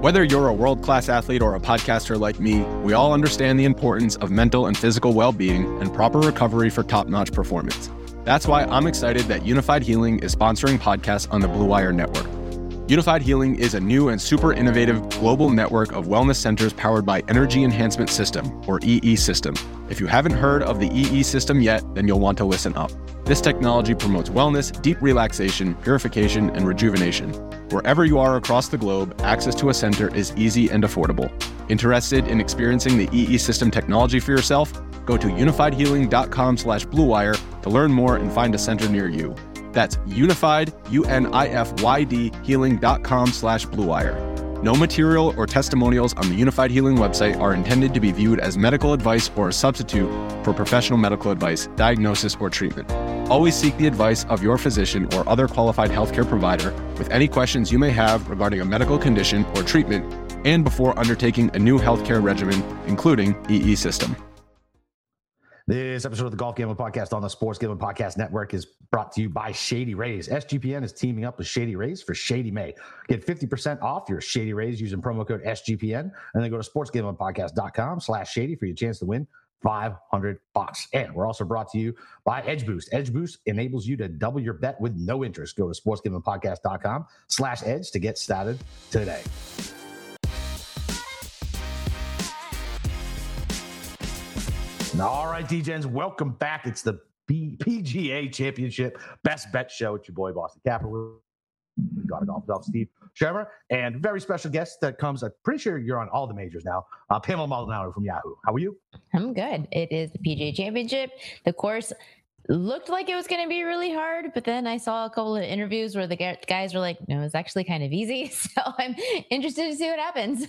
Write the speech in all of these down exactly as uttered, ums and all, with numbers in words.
Whether you're a world-class athlete or a podcaster like me, we all understand the importance of mental and physical well-being and proper recovery for top-notch performance. That's why I'm excited that Unified Healing is sponsoring podcasts on the Blue Wire Network. Unified Healing is a new and super innovative global network of wellness centers powered by Energy Enhancement System, or E E System. If you haven't heard of the E E System yet, then you'll want to listen up. This technology promotes wellness, deep relaxation, purification, and rejuvenation. Wherever you are across the globe, access to a center is easy and affordable. Interested in experiencing the E E System technology for yourself? Go to unified healing dot com slash blue wire to learn more and find a center near you. That's unified, U N I F Y D, healing.com slash blue wire. No material or testimonials on the Unified Healing website are intended to be viewed as medical advice or a substitute for professional medical advice, diagnosis, or treatment. Always seek the advice of your physician or other qualified healthcare provider with any questions you may have regarding a medical condition or treatment and before undertaking a new healthcare regimen, including E E System. This episode of the Golf Gambling Podcast on the Sports Gambling Podcast Network is brought to you by Shady Rays. S G P N is teaming up with Shady Rays for Shady May. Get fifty percent off your Shady Rays using promo code S G P N, and then go to sports gambling podcast dot com slash shady for your chance to win five hundred bucks. And we're also brought to you by Edge Boost. Edge Boost enables you to double your bet with no interest. Go to sports gambling podcast dot com slash edge to get started today. All right, D-Gens, welcome back. It's the B- P G A Championship Best Bet Show. It's your boy, Boston Capital. We got it off with Steve Shermer, and very special guest that comes. I'm pretty sure you're on all the majors now. Uh, Pamela Maldonado from Yahoo. How are you? I'm good. It is the P G A Championship. The course looked like it was going to be really hard, but then I saw a couple of interviews where the guys were like, no, it's actually kind of easy. So I'm interested to see what happens.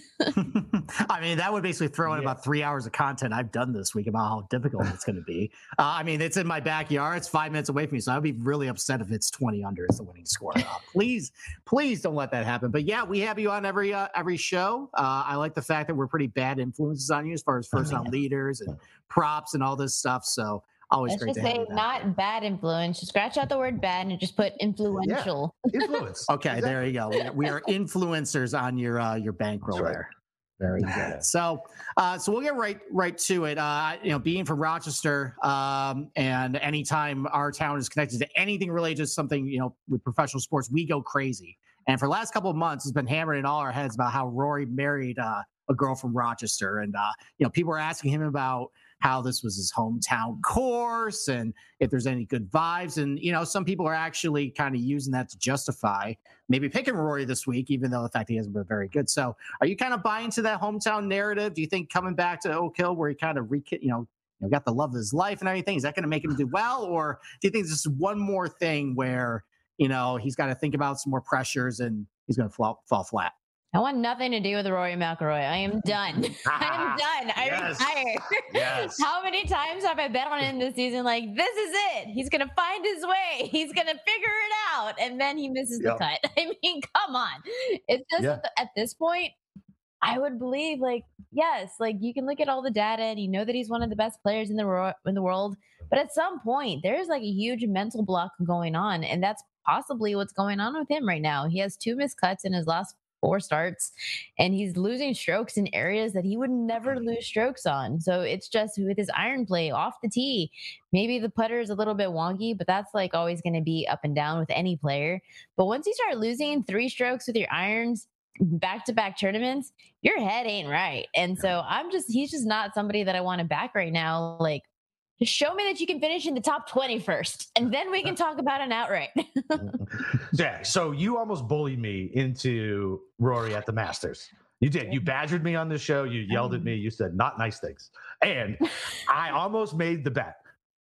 I mean, that would basically throw in yeah. about three hours of content I've done this week about how difficult it's going to be. Uh, I mean, it's in my backyard. It's five minutes away from me. So I'd be really upset if it's twenty under as the winning score. Uh, please, please don't let that happen. But yeah, we have you on every, uh, every show. Uh, I like the fact that we're pretty bad influences on you as far as first round leaders and props and all this stuff. So always Let's great just to have say you back. Not bad influence. Just scratch out the word bad and just put influential. Yeah. Influence. Okay, exactly. There you go. We are, we are influencers on your uh, your bankroll right. there. Very good. So, uh, so we'll get right right to it. Uh, you know, being from Rochester, um, and anytime our town is connected to anything related to something, you know, with professional sports, we go crazy. And for the last couple of months, it's been hammering in all our heads about how Rory married uh, a girl from Rochester, and uh, you know, people are asking him about how this was his hometown course and if there's any good vibes. And, you know, some people are actually kind of using that to justify maybe picking Rory this week, even though the fact he hasn't been very good. So are you kind of buying into that hometown narrative? Do you think coming back to Oak Hill where he kind of, re- you know, you know, got the love of his life and everything, is that going to make him do well? Or do you think it's just one more thing where, you know, he's got to think about some more pressures and he's going to fall, fall flat? I want nothing to do with Rory McIlroy. I am done. I am done. I Yes. retire. Yes. How many times have I bet on him this season? Like, this is it. He's going to find his way. He's going to figure it out. And then he misses Yep. the cut. I mean, come on. It's just Yeah. at this point, I would believe, like, yes, like you can look at all the data and you know that he's one of the best players in the ro- in the world. But at some point, there's like a huge mental block going on. And that's possibly what's going on with him right now. He has two missed cuts in his last four starts, and he's losing strokes in areas that he would never lose strokes on. So it's just with his iron play off the tee, maybe the putter is a little bit wonky, but that's like always going to be up and down with any player. But once you start losing three strokes with your irons back-to-back tournaments, your head ain't right. And so I'm just, he's just not somebody that I want to back right now. Like, just show me that you can finish in the top twenty first, and then we can talk about an outright. Yeah, so you almost bullied me into Rory at the Masters. You did. You badgered me on the show. You yelled at me. You said not nice things. And I almost made the bet.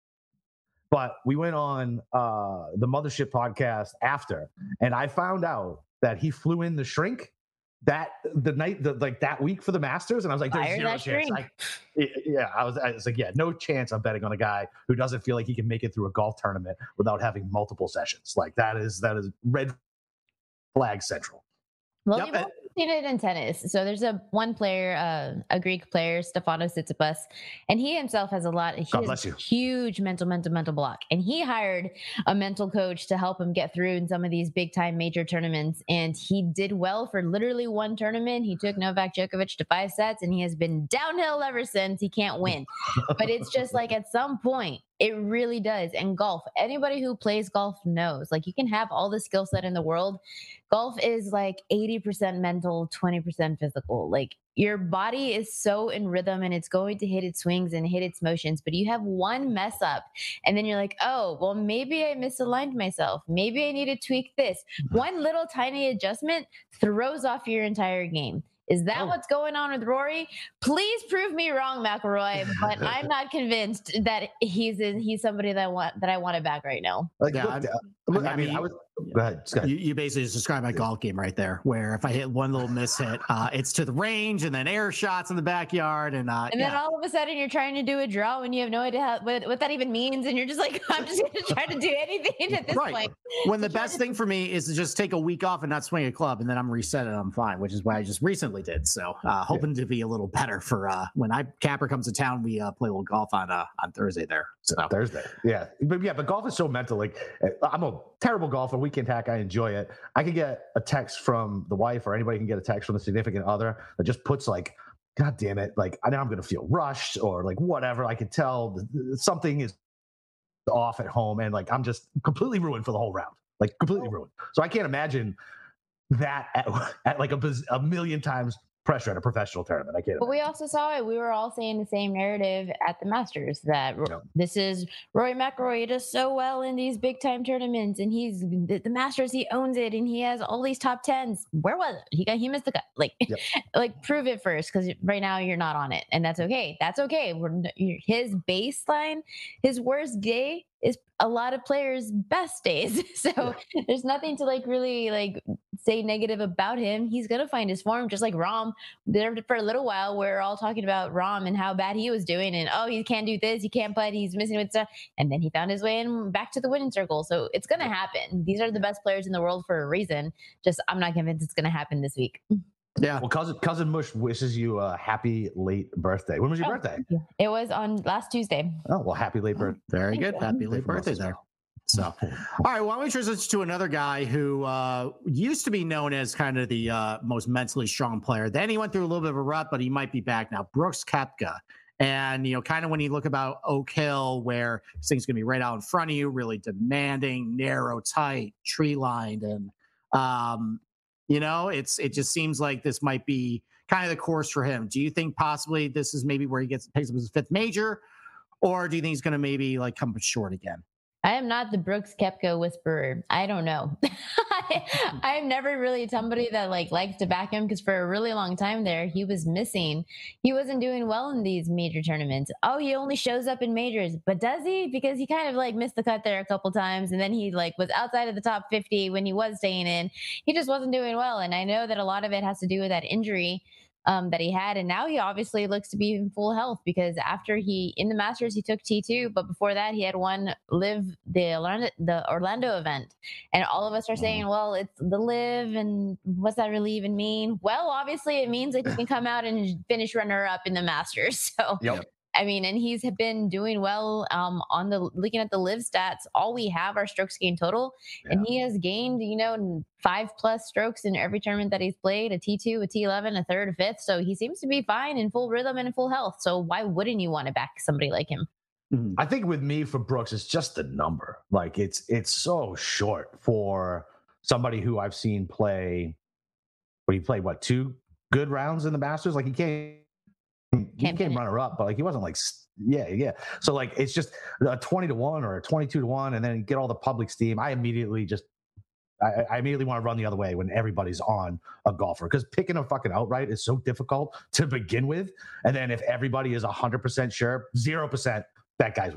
But we went on uh, the Mothership podcast after, and I found out that he flew in the shrink that the night, the, like that week for the Masters, and I was like, "There's Fire zero that chance." shrink. I, yeah, I was, I was like, "Yeah, no chance." I'm betting on a guy who doesn't feel like he can make it through a golf tournament without having multiple sessions. Like that is that is red flag central. Well, Yep, you've uh, also seen it in tennis. So there's a one player, uh, a Greek player, Stefanos Tsitsipas, and he himself has a lot. He God has bless you. huge mental, mental, mental block, and he hired a mental coach to help him get through in some of these big time major tournaments. And he did well for literally one tournament. He took Novak Djokovic to five sets, and he has been downhill ever since. He can't win, but it's just like at some point. It really does. And golf, anybody who plays golf knows, like you can have all the skill set in the world. Golf is like eighty percent mental, twenty percent physical. Like your body is so in rhythm and it's going to hit its swings and hit its motions, but you have one mess up and then you're like, oh, well, maybe I misaligned myself. Maybe I need to tweak this. One little tiny adjustment throws off your entire game. Is that Oh. what's going on with Rory? Please prove me wrong, McIlroy. But I'm not convinced that he's he's somebody that I want that I want to back right now. Like, Yeah, look, I'm- uh, look, I I mean, mean, I was. Go ahead. Just go ahead. You, you basically just described my golf game right there, where if I hit one little miss hit, uh, it's to the range and then air shots in the backyard. And, uh, And then yeah. all of a sudden you're trying to do a draw and you have no idea how, what, what that even means. And you're just like, I'm just going to try to do anything at this Right. point. when the best thing for me is to just take a week off and not swing a club, and then I'm reset and I'm fine, which is what I just recently did. So uh, hoping to be a little better for uh, when I Capper comes to town. We uh, play a little golf on uh, on Thursday there. So Thursday. Yeah. But yeah, but golf is so mental. Like I'm a terrible golfer, weekend hack. I enjoy it. I could get a text from the wife or anybody can get a text from the significant other that just puts like, God damn it. Like I know I'm going to feel rushed or like whatever. I could tell something is off at home and like, I'm just completely ruined for the whole round, like completely ruined. So I can't imagine that at, at like a, biz- a million times pressure at a professional tournament. I can't. But we also saw it. We were all saying the same narrative at the Masters that Ro- Yeah. this is Rory McIlroy. He does so well in these big time tournaments, and he's the, the Masters. He owns it, and he has all these top tens. Where was it? He got he missed the cut. Like, Yep. like prove it first, because right now you're not on it, and that's okay. That's okay. We're, his baseline, his worst day is a lot of players' best days. So Yeah. there's nothing to like really like say negative about him. He's gonna find his form, just like Rom. There for a little while, we we're all talking about Rom and how bad he was doing, and oh, he can't do this, he can't putt, he's missing with stuff, and then he found his way in back to the winning circle. So it's gonna happen. These are the best players in the world for a reason. Just I'm not convinced it's gonna happen this week. yeah, Well, cousin cousin Mush wishes you a happy late birthday. When was your Oh. birthday? It was on last Tuesday. Oh, well, happy late birthday. very Thank good. you. Happy late from us birthday as there. well. So, all right, why don't we transition to another guy who uh, used to be known as kind of the uh, most mentally strong player. Then he went through a little bit of a rut, but he might be back now. Brooks Koepka. And, you know, kind of when you look about Oak Hill, where this thing's going to be right out in front of you, really demanding, narrow, tight, tree lined. And, um, you know, it's it just seems like this might be kind of the course for him. Do you think possibly this is maybe where he gets picks up his fifth major? Or do you think he's going to maybe like come up short again? I am not the Brooks Koepka whisperer. I don't know. I, I'm never really somebody that like likes to back him because for a really long time there, he was missing. He wasn't doing well in these major tournaments. Oh, he only shows up in majors, but does he? Because he kind of like missed the cut there a couple times, and then he like was outside of the top fifty when he was staying in. He just wasn't doing well, and I know that a lot of it has to do with that injury um, that he had. And now he obviously looks to be in full health because after he, in the Masters, he took T two, but before that he had won live the Orlando, the Orlando event. And all of us are saying, well, it's the live and what's that really even mean? Well, obviously it means that he can come out and finish runner up in the Masters. So Yep. I mean, and he's been doing well um, on the looking at the live stats. All we have are strokes gained total, Yeah. and he has gained, you know, five plus strokes in every tournament that he's played: a T two, a T eleven, a third, a fifth. So he seems to be fine in full rhythm and in full health. So why wouldn't you want to back somebody like him? Mhm. I think with me for Brooks, it's just the number. Like it's it's so short for somebody who I've seen play. But he played what two good rounds in the Masters? Like he came, he Can't came finish. runner up, but like he wasn't like s- yeah yeah. So like it's just a twenty to one or a twenty-two to one, and then you get all the public steam. I immediately just. I, I immediately want to run the other way when everybody's on a golfer because picking a fucking outright is so difficult to begin with. And then if everybody is one hundred percent sure, zero percent, that guy's winning.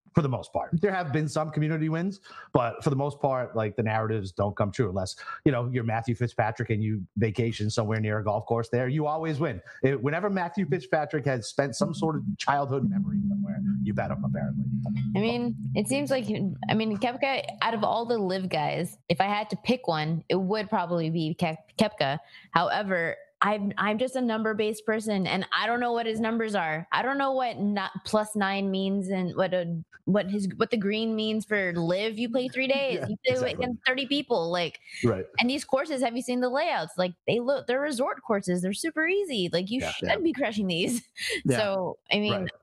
for the most part. There have been some community wins, but for the most part, like the narratives don't come true unless, you know, you're Matthew Fitzpatrick and you vacation somewhere near a golf course there, you always win. It, whenever Matthew Fitzpatrick has spent some sort of childhood memory somewhere, you bet him, apparently. I mean, it seems like, I mean, Koepka, out of all the live guys, if I had to pick one, it would probably be Koepka. However, I'm I'm just a number based person, and I don't know what his numbers are. I don't know what not plus nine means and what a what his what the green means for live. You play three days, yeah, you play exactly. against thirty people, like right. And these courses, have you seen the layouts? Like they look, they're resort courses. They're super easy. Like you yeah, should yeah. be crushing these. Yeah. So I mean, right.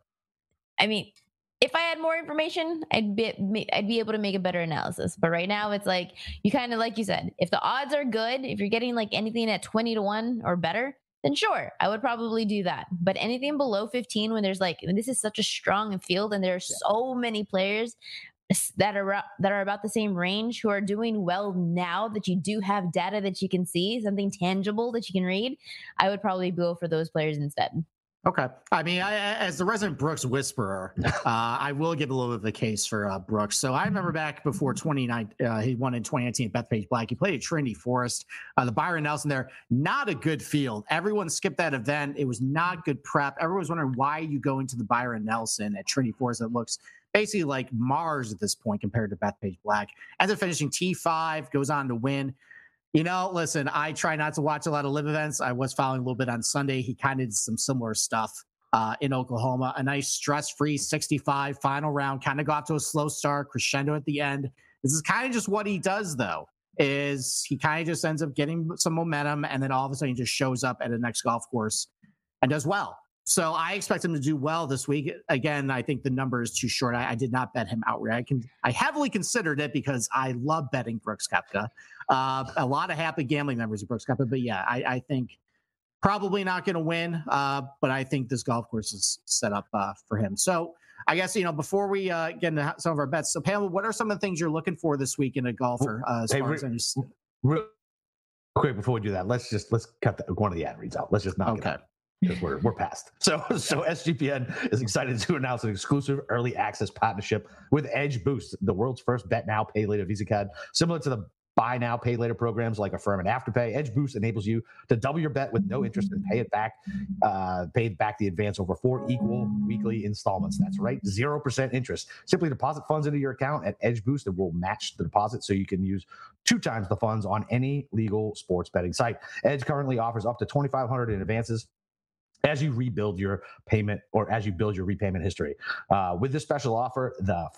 I mean. If I had more information, I'd be I'd be able to make a better analysis. But right now, it's like you kind of like you said, if the odds are good, if you're getting like anything at twenty to one or better, then sure, I would probably do that. But anything below fifteen, when there's like this is such a strong field and there are so many players that are that are about the same range who are doing well now that you do have data that you can see, something tangible that you can read, I would probably go for those players instead. Okay. I mean, I, as the resident Brooks whisperer, uh, I will give a little bit of a case for uh, Brooks. So I remember back before twenty nineteen, uh, he won in twenty nineteen at Bethpage Black. He played at Trinity Forest, uh, the Byron Nelson there. Not a good field. Everyone skipped that event. It was not good prep. Everyone was wondering why you go into the Byron Nelson at Trinity Forest that looks basically like Mars at this point compared to Bethpage Black. Ends up finishing T five, goes on to win. You know, listen, I try not to watch a lot of live events. I was following a little bit on Sunday. He kind of did some similar stuff uh, in Oklahoma. A nice stress-free sixty-five final round, kind of got to a slow start, crescendo at the end. This is kind of just what he does, though, is he kind of just ends up getting some momentum, and then all of a sudden he just shows up at the next golf course and does well. So I expect him to do well this week. Again, I think the number is too short. I, I did not bet him outright. I can, I heavily considered it because I love betting Brooks Koepka. Uh, a lot of happy gambling members of Brooks Koepka, but yeah, I, I think probably not going to win. Uh, but I think this golf course is set up uh, for him. So I guess, you know, before we uh, get into some of our bets, so Pamela, what are some of the things you're looking for this week in a golfer? Uh, as hey, far re- as any... real quick before we do that, let's just let's cut the, one of the ad reads out. Let's just knock okay. it out. Because we're we're past. So so S G P N is excited to announce an exclusive early access partnership with Edge Boost, the world's first bet now, pay later Visa card. Similar to the buy now, pay later programs like Affirm and Afterpay, Edge Boost enables you to double your bet with no interest and pay it back, uh, pay back the advance over four equal weekly installments. That's right, zero percent interest. Simply deposit funds into your account at Edge Boost and we'll match the deposit so you can use two times the funds on any legal sports betting site. Edge currently offers up to twenty-five hundred dollars in advances as you rebuild your payment or as you build your repayment history. Uh, with this special offer, the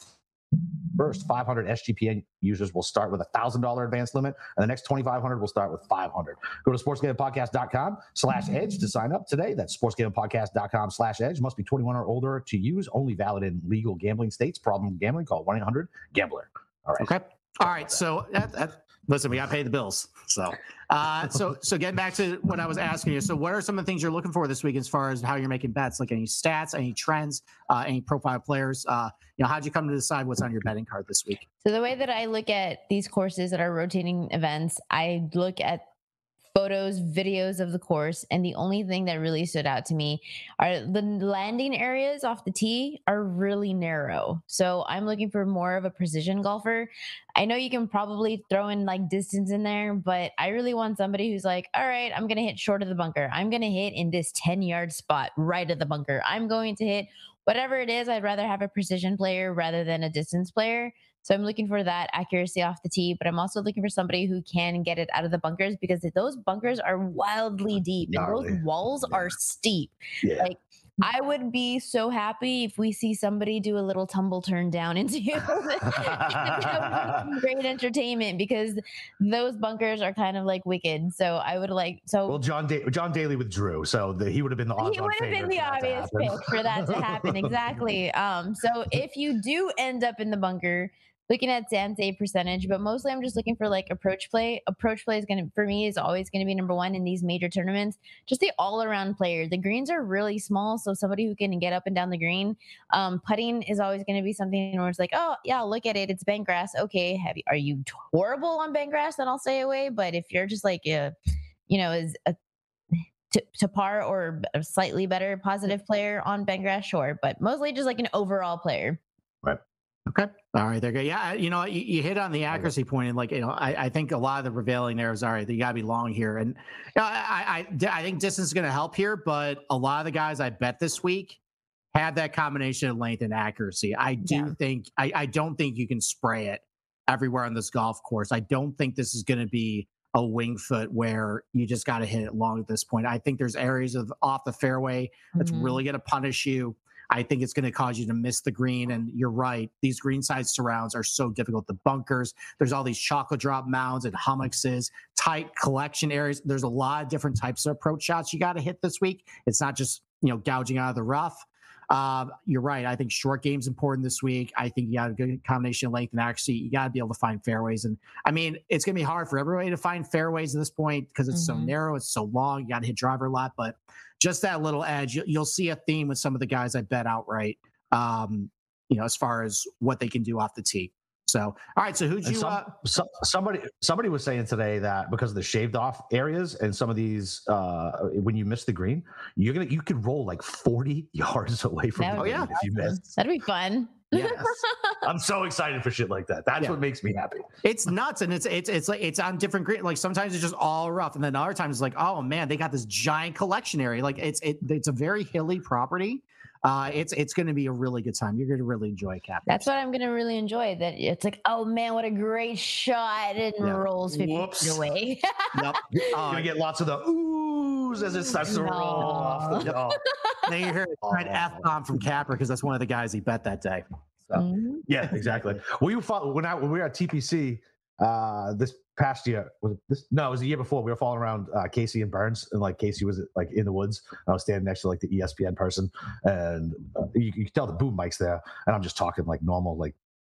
first five hundred S G P N users will start with a one thousand dollars advance limit, and the next twenty-five hundred will start with five hundred. Go to sportsgamblingpodcast.com slash edge to sign up today. That's sportsgamblingpodcast.com slash edge. Must be twenty-one or older to use. Only valid in legal gambling states. Problem gambling, call one eight hundred gambler. All right. Okay. All right. So that, that, listen, we got to pay the bills. So, uh, so, so getting back to what I was asking you. So what are some of the things you're looking for this week as far as how you're making bets? Like any stats, any trends, uh, any profile players? Uh, you know, how'd you come to decide what's on your betting card this week? So the way that I look at these courses that are rotating events, I look at photos, videos of the course, and the only thing that really stood out to me are the landing areas off the tee are really narrow. So I'm looking for more of a precision golfer. I know you can probably throw in like distance in there, but I really want somebody who's like, all right, I'm going to hit short of the bunker. I'm going to hit in this ten yard spot right of the bunker. I'm going to hit whatever it is. I'd rather have a precision player rather than a distance player. So I'm looking for that accuracy off the tee, but I'm also looking for somebody who can get it out of the bunkers because those bunkers are wildly deep and those walls yeah. are steep. Yeah. Like I would be so happy if we see somebody do a little tumble turn down into great entertainment because those bunkers are kind of like wicked. So I would like so. Well, John da- John Daly withdrew, so the, he would have been the odds he would have been the obvious pick for that to happen. Exactly. Um. So if you do end up in the bunker. Looking at sand save percentage, but mostly I'm just looking for like approach play. Approach play is going to, for me, is always going to be number one in these major tournaments. Just the all around player. The greens are really small, so somebody who can get up and down the green. Um, putting is always going to be something where it's like, oh yeah, look at it, it's bent grass. Okay, have you, are you horrible on bent grass? Then I'll stay away. But if you're just like a, you know, is a to, to par or a slightly better positive player on bent grass, sure. But mostly just like an overall player. Right. Okay. All right. There you go. Yeah. You know, you, you hit on the accuracy point, and like, you know, I, I think a lot of the prevailing narratives are, all right, you got to be long here. And you know, I, I, I think distance is going to help here, but a lot of the guys I bet this week have that combination of length and accuracy. I do Yeah. think, I, I don't think you can spray it everywhere on this golf course. I don't think this is going to be a wing foot where you just got to hit it long at this point. I think there's areas of off the fairway that's Mhm. really going to punish you. I think it's going to cause you to miss the green. And you're right. These greenside surrounds are so difficult. The bunkers, there's all these chocolate drop mounds and hummocks, tight collection areas. There's a lot of different types of approach shots you got to hit this week. It's not just, you know, gouging out of the rough. Uh, you're right. I think short game's important this week. I think you got a good combination of length and accuracy. You got to be able to find fairways. And I mean, it's going to be hard for everybody to find fairways at this point because it's Mhm. so narrow. It's so long. You got to hit driver a lot, but just that little edge, you, you'll see a theme with some of the guys I bet outright, um, you know, as far as what they can do off the tee. So, all right. So who'd And you, some, uh, so, somebody somebody was saying today that because of the shaved off areas and some of these, uh, when you miss the green, you're gonna you could roll like forty yards away from That the would green be if you miss. That'd be fun. yes. I'm so excited for shit like that. That's Yeah. what makes me happy. It's nuts, and it's it's it's like it's on different green. Like sometimes it's just all rough, and then other times it's like, oh man, they got this giant collection area. Like it's it it's a very hilly property. Uh, it's it's going to be a really good time. You're going to really enjoy Cap. That's what I'm gonna really enjoy. That it's like, oh man, what a great shot! And Yeah. rolls fifty Whoops. feet away. Yep. You're Uh, gonna get lots of the oohs as it starts to roll off. The, oh, then you hear an F bomb from Capper because that's one of the guys he bet that day. So Mhm. yeah, exactly. We follow, when I when we were at T P C uh, this past year. Was it this? No, it was the year before. We were following around uh, Casey and Burns, and like Casey was like in the woods. I was standing next to like the E S P N person, and uh, you, you could tell the boom mic's there, and I'm just talking like normal, like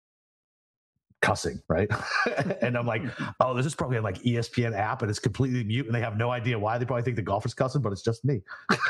cussing, right? And I'm like, oh, this is probably a like E S P N app, and it's completely mute, and they have no idea why. They probably think the golfer's cussing, but it's just me.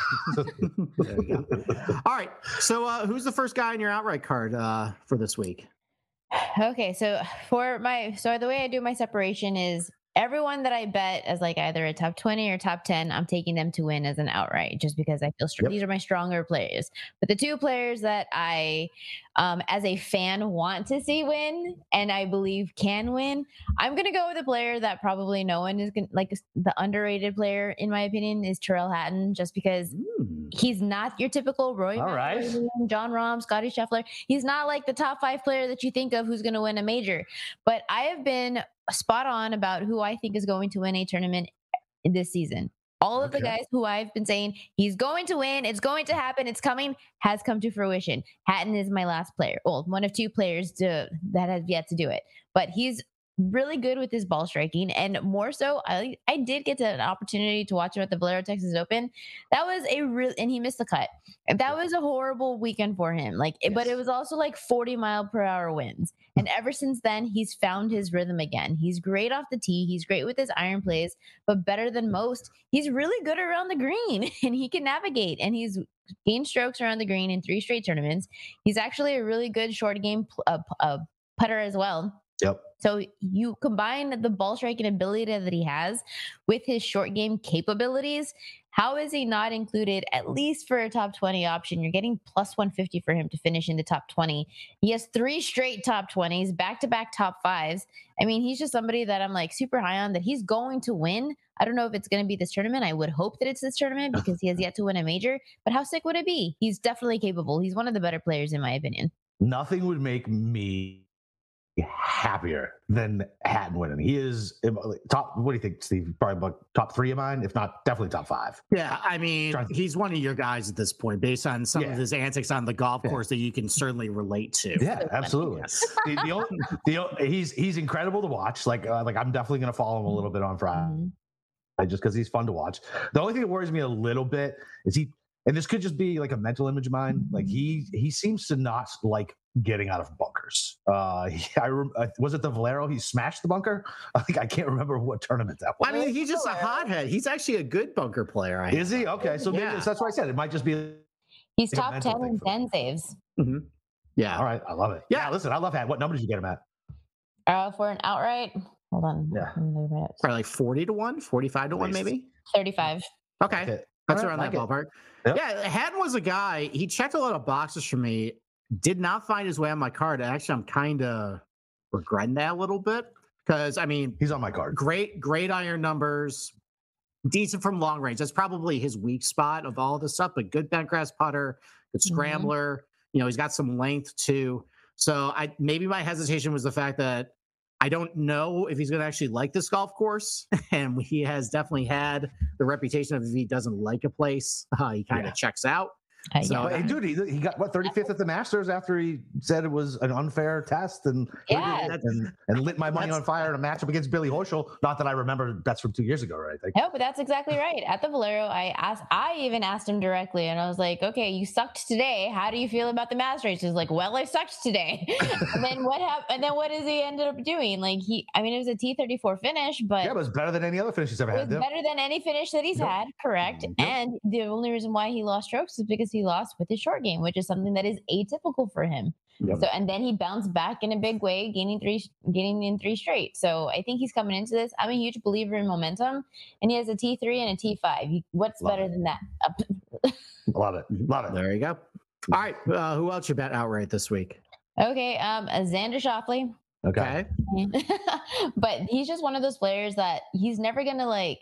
there you go. All right. So uh, who's the first guy in your outright card uh, for this week? Okay, so for my so the way I do my separation is everyone that I bet as like either a top twenty or top ten, I'm taking them to win as an outright just because I feel str- Yep. these are my stronger players. But the two players that I, um, as a fan, want to see win and I believe can win, I'm going to go with a player that probably no one is going to like the underrated player, in my opinion, is Tyrrell Hatton, just because Hmm. he's not your typical Roy All right. McIlroy, John Rahm, Scotty Scheffler. He's not like the top five player that you think of who's going to win a major. But I have been spot on about who I think is going to win a tournament in this season. All of the Okay. guys who I've been saying he's going to win, it's going to happen, it's coming, has come to fruition. Hatton is my last player. Well, one of two players to, that has yet to do it. But he's really good with his ball striking, and more so, I I did get to an opportunity to watch him at the Valero Texas Open. That was a real, and he missed the cut. That was a horrible weekend for him. Like, it- but Yes. it was also like forty mile per hour winds. And ever since then, he's found his rhythm again. He's great off the tee. He's great with his iron plays, but better than most, he's really good around the green, and he can navigate. And he's gained strokes around the green in three straight tournaments. He's actually a really good short game pl- uh, p- uh, putter as well. Yep. So you combine the ball striking ability that he has with his short game capabilities. How is he not included at least for a top twenty option? You're getting plus one fifty for him to finish in the top twenty. He has three straight top twenties, back to back top fives. I mean, he's just somebody that I'm like super high on that he's going to win. I don't know if it's going to be this tournament. I would hope that it's this tournament because he has yet to win a major. But how sick would it be? He's definitely capable. He's one of the better players, in my opinion. Nothing would make me happier than Hatton winning. He is top. What do you think, Steve? Probably about top three of mine, if not definitely top five. Yeah, I mean, Trying to- he's one of your guys at this point, based on some Yeah. of his antics on the golf Yeah. course that you can certainly relate to. Yeah, absolutely. Yes. the, the only, the, o- he's he's incredible to watch. Like uh, like I'm definitely going to follow him a little bit on Friday, Mhm. just because he's fun to watch. The only thing that worries me a little bit is he, and this could just be like a mental image of mine. Like he he seems to not like getting out of bunkers. Uh, he, I rem- uh, was it the Valero? He smashed the bunker. I think I can't remember what tournament that was. I mean, he's just a hothead. He's actually a good bunker player. I Is he okay? So maybe Yeah. that's why I said it might just be. He's Like a top mental ten thing in for me. ten saves. Mhm. Yeah. All right, I love it. Yeah. Yeah, listen, I love Hat. What number did you get him at? Uh, for an outright, hold on. Yeah. Let me look at it. Probably like forty to one, forty-five to one, Nice. maybe. thirty-five. Okay. Okay. That's All around right, that like it. ballpark. Yep. Yeah, Hatton was a guy. He checked a lot of boxes for me did not find his way on my card. Actually, I'm kind of regretting that a little bit because, I mean, he's on my card. Great, great iron numbers, decent from long range. That's probably his weak spot of all this stuff, but good bent grass putter, good scrambler. Mm-hmm. You know, he's got some length too. So I maybe my hesitation was the fact that I don't know if he's going to actually like this golf course. And he has definitely had the reputation of if he doesn't like a place, uh, he kind of yeah. checks out. Uh, so, yeah. Hey, dude, he, he got what thirty-fifth at the Masters after he said it was an unfair test and yeah. and, and lit my money on fire in a matchup against Billy Horschel. Not that I remember that's from two years ago, right? Like, no, but that's exactly right. At the Valero, I asked, I even asked him directly, and I was like, "Okay, you sucked today. How do you feel about the Masters?" He's like, "Well, I sucked today." and then what happened? And then what does he ended up doing? Like he, I mean, it was a T thirty-four finish, but yeah, it was better than any other finish he's ever it had. was better than any finish that he's yep. had. Correct. Yep. And the only reason why he lost strokes is because he lost with his short game, which is something that is atypical for him. Yep. So, and then he bounced back in a big way, gaining three, getting in three straight. So I think he's coming into this. I'm a huge believer in momentum, and he has a T three and a T five. What's Love better it. than that? Love it. Love it. There you go. All right. Uh, who else you bet outright this week? Okay. Um, Xander Schauffele. Okay. But he's just one of those players that he's never going to like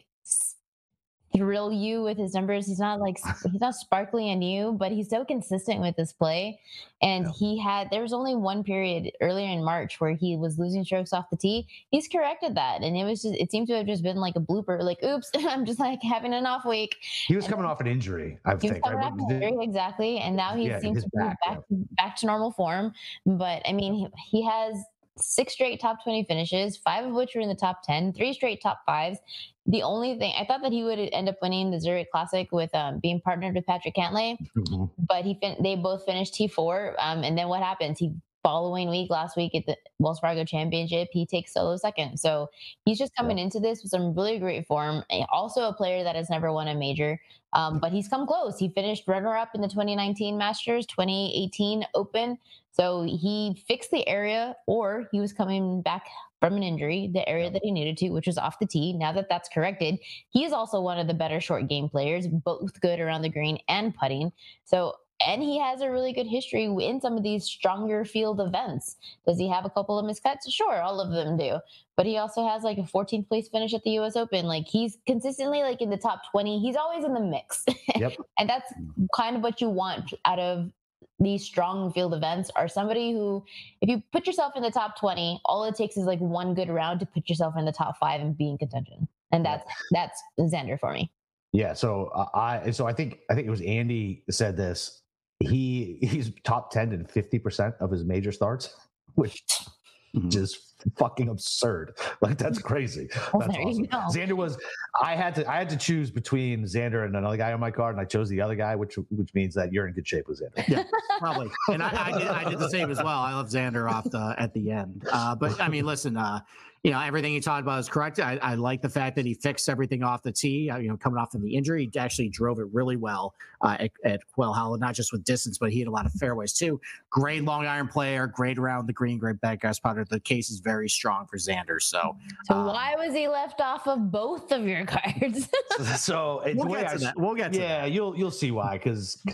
thrill you with his numbers. He's not like he's not sparkly and new, but he's so consistent with his play. And yeah. he had there was only one period earlier in March where he was losing strokes off the tee. He's corrected that, and it was just it seemed to have just been like a blooper. Like, oops, I'm just like having an off week. He was and coming off an injury, I he think. Was coming off an injury, exactly, and now he yeah, seems to be back back, yeah. back to normal form. But I mean, he, he has six straight top twenty finishes, five of which were in the top ten, three straight top fives. The only thing I thought that he would end up winning the Zurich Classic with um, being partnered with Patrick Cantlay, mm-hmm. but he fin- they both finished T four. Um, and then what happens? He following week, last week at the Wells Fargo Championship, he takes solo second. So he's just coming yeah. into this with some really great form. And also a player that has never won a major, um, but he's come close. He finished runner-up in the twenty nineteen Masters, twenty eighteen Open. So he fixed the area, or he was coming back from an injury, the area that he needed to, which was off the tee. Now that that's corrected, he is also one of the better short game players, both good around the green and putting. So, and he has a really good history in some of these stronger field events. Does he have a couple of miscuts? Sure, all of them do. But he also has like a fourteenth place finish at the U S Open. Like he's consistently like in the top twenty. He's always in the mix. Yep. And that's kind of what you want out of these strong field events, are somebody who, if you put yourself in the top twenty, all it takes is like one good round to put yourself in the top five and be in contention. And that's, that's Xander for me. Yeah. So uh, I, so I think, I think it was Andy said this. He, he's top ten in fifty percent of his major starts, which mm-hmm. is fucking absurd. Like that's crazy. Well, that's awesome. Xander was, I had to, I had to choose between Xander and another guy on my card, and I chose the other guy, which, which means that you're in good shape with Xander. Yeah, probably. And I, I did, I did the same as well. I love Xander off the, at the end. Uh, but I mean, listen, uh, you know, everything you talked about is correct. I, I like the fact that he fixed everything off the tee. Uh, you know, coming off from the injury, he actually drove it really well uh, at, at Quail Hollow, not just with distance, but he had a lot of fairways too. Great long iron player, great around the green, great bad grass putter. The case is very strong for Xander. So, so um, why was he left off of both of your cards? so we'll get to I, that. We'll get to yeah, that. you'll you'll see why, because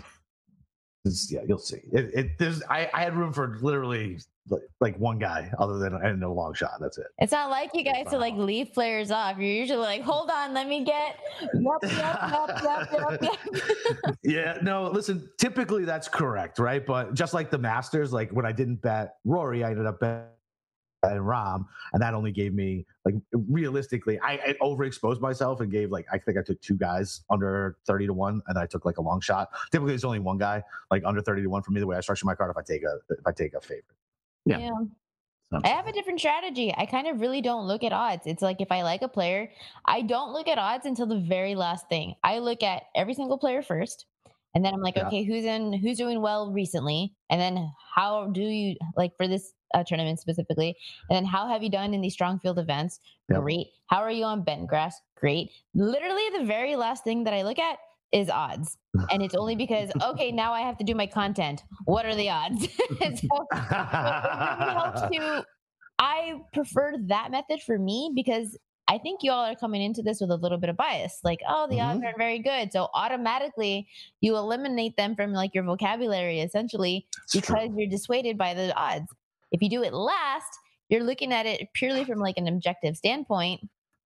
yeah, you'll see. It, it there's I, I had room for literally like one guy other than I didn't know long shot. That's it. It's not like you guys to like leave players off. You're usually like, hold on, let me get yep, yep, yep, yep, yep. Yeah, no, listen, typically that's correct, right? But just like the Masters, like when I didn't bet Rory, I ended up betting and Rahm, and that only gave me like realistically, I, I overexposed myself and gave like I think I took two guys under thirty to one, and I took like a long shot. Typically, it's only one guy like under thirty to one for me. The way I structure my card, if I take a if I take a favorite. Yeah. yeah. I have a different strategy. I kind of really don't look at odds. It's like if I like a player, I don't look at odds until the very last thing. I look at every single player first, and then I'm like, yeah. okay, who's in, who's doing well recently, and then how do you like for this uh, tournament specifically, and then how have you done in these strong field events? Yep. Great. How are you on bent grass? Great. Literally, the very last thing that I look at is odds. And it's only because, okay, now I have to do my content. What are the odds? so it really helps to, I prefer that method for me because I think you all are coming into this with a little bit of bias. Like, oh, the odds Mhm. aren't very good. So automatically you eliminate them from like your vocabulary essentially It's because true. you're dissuaded by the odds. If you do it last, you're looking at it purely from like an objective standpoint.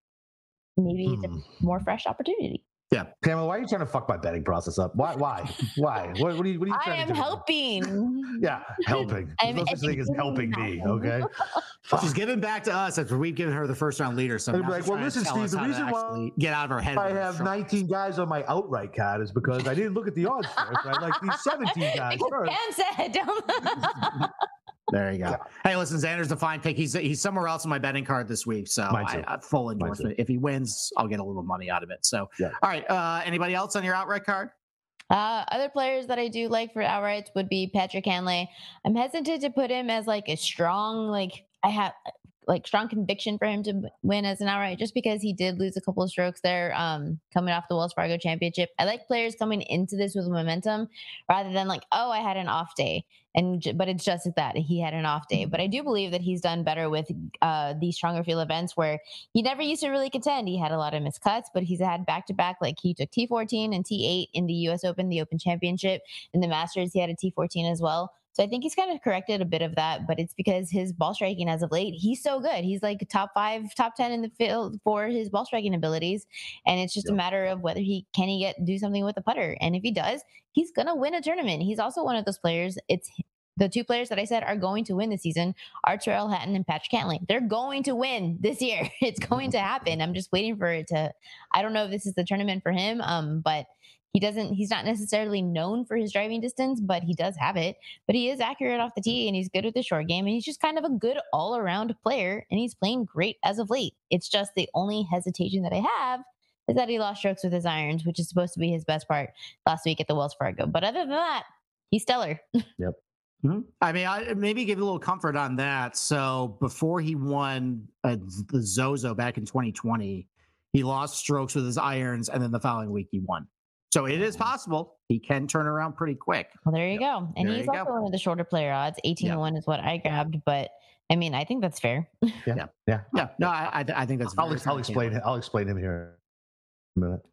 Maybe it's Hmm. a more fresh opportunity. Pamela, why are you trying to fuck my betting process up? Why? Why? Why? What, what are you? What are you I trying am to do? helping. Yeah, helping. I'm There's no such thing as helping me. Okay. She's giving back to us after we've given her the first round leader. So They'd now be like, she's well, trying to listen, tell Steve, us the how to reason why actually get out of her head. I with have this. nineteen guys on my outright card is because I didn't look at the odds first. I like these seventeen guys Because first. Pam said, don't. There you go. Hey, listen, Xander's the fine pick. He's he's somewhere else in my betting card this week, so Mine I, too. I full Mine endorsement. If he wins, I'll get a little money out of it. So, Yeah. all right. Uh, anybody else on your outright card? Uh, other players that I do like for outrights would be Patrick Hanley. I'm hesitant to put him as like a strong, like I have like strong conviction for him to win as an outright, just because he did lose a couple of strokes there, um, coming off the Wells Fargo Championship. I like players coming into this with momentum rather than like, oh, I had an off day, and but it's just like that he had an off day. But I do believe that he's done better with uh, these stronger field events where he never used to really contend. He had a lot of missed cuts, but he's had back to back. Like he took T fourteen and T eight in the U S Open, the Open Championship, in the Masters. He had a T fourteen as well. So I think he's kind of corrected a bit of that, but it's because his ball striking as of late, he's so good. He's like top five, top ten in the field for his ball striking abilities. And it's just Yep. a matter of whether he can he get do something with the putter. And if he does, he's gonna win a tournament. He's also one of those players. It's the two players that I said are going to win this season are Tyrrell Hatton and Patrick Cantley. They're going to win this year. It's going to happen. I'm just waiting for it to. I don't know if this is the tournament for him, um, but he doesn't. He's not necessarily known for his driving distance, but he does have it. But he is accurate off the tee, and he's good with the short game, and he's just kind of a good all-around player, and he's playing great as of late. It's just the only hesitation that I have is that he lost strokes with his irons, which is supposed to be his best part last week at the Wells Fargo. But other than that, he's stellar. Mm-hmm. I mean, I maybe give a little comfort on that. So before he won uh, the Zozo back in twenty twenty, he lost strokes with his irons, and then the following week he won. So it is possible he can turn around pretty quick. Well, there you go. And There he's you also go. one of the shorter player odds. eighteen to Yeah. one is what I grabbed, but I mean, I think that's fair. Yeah. Yeah. Yeah, no, I I, I think that's. I'll, very I'll explain fair. it. I'll explain him here in a minute.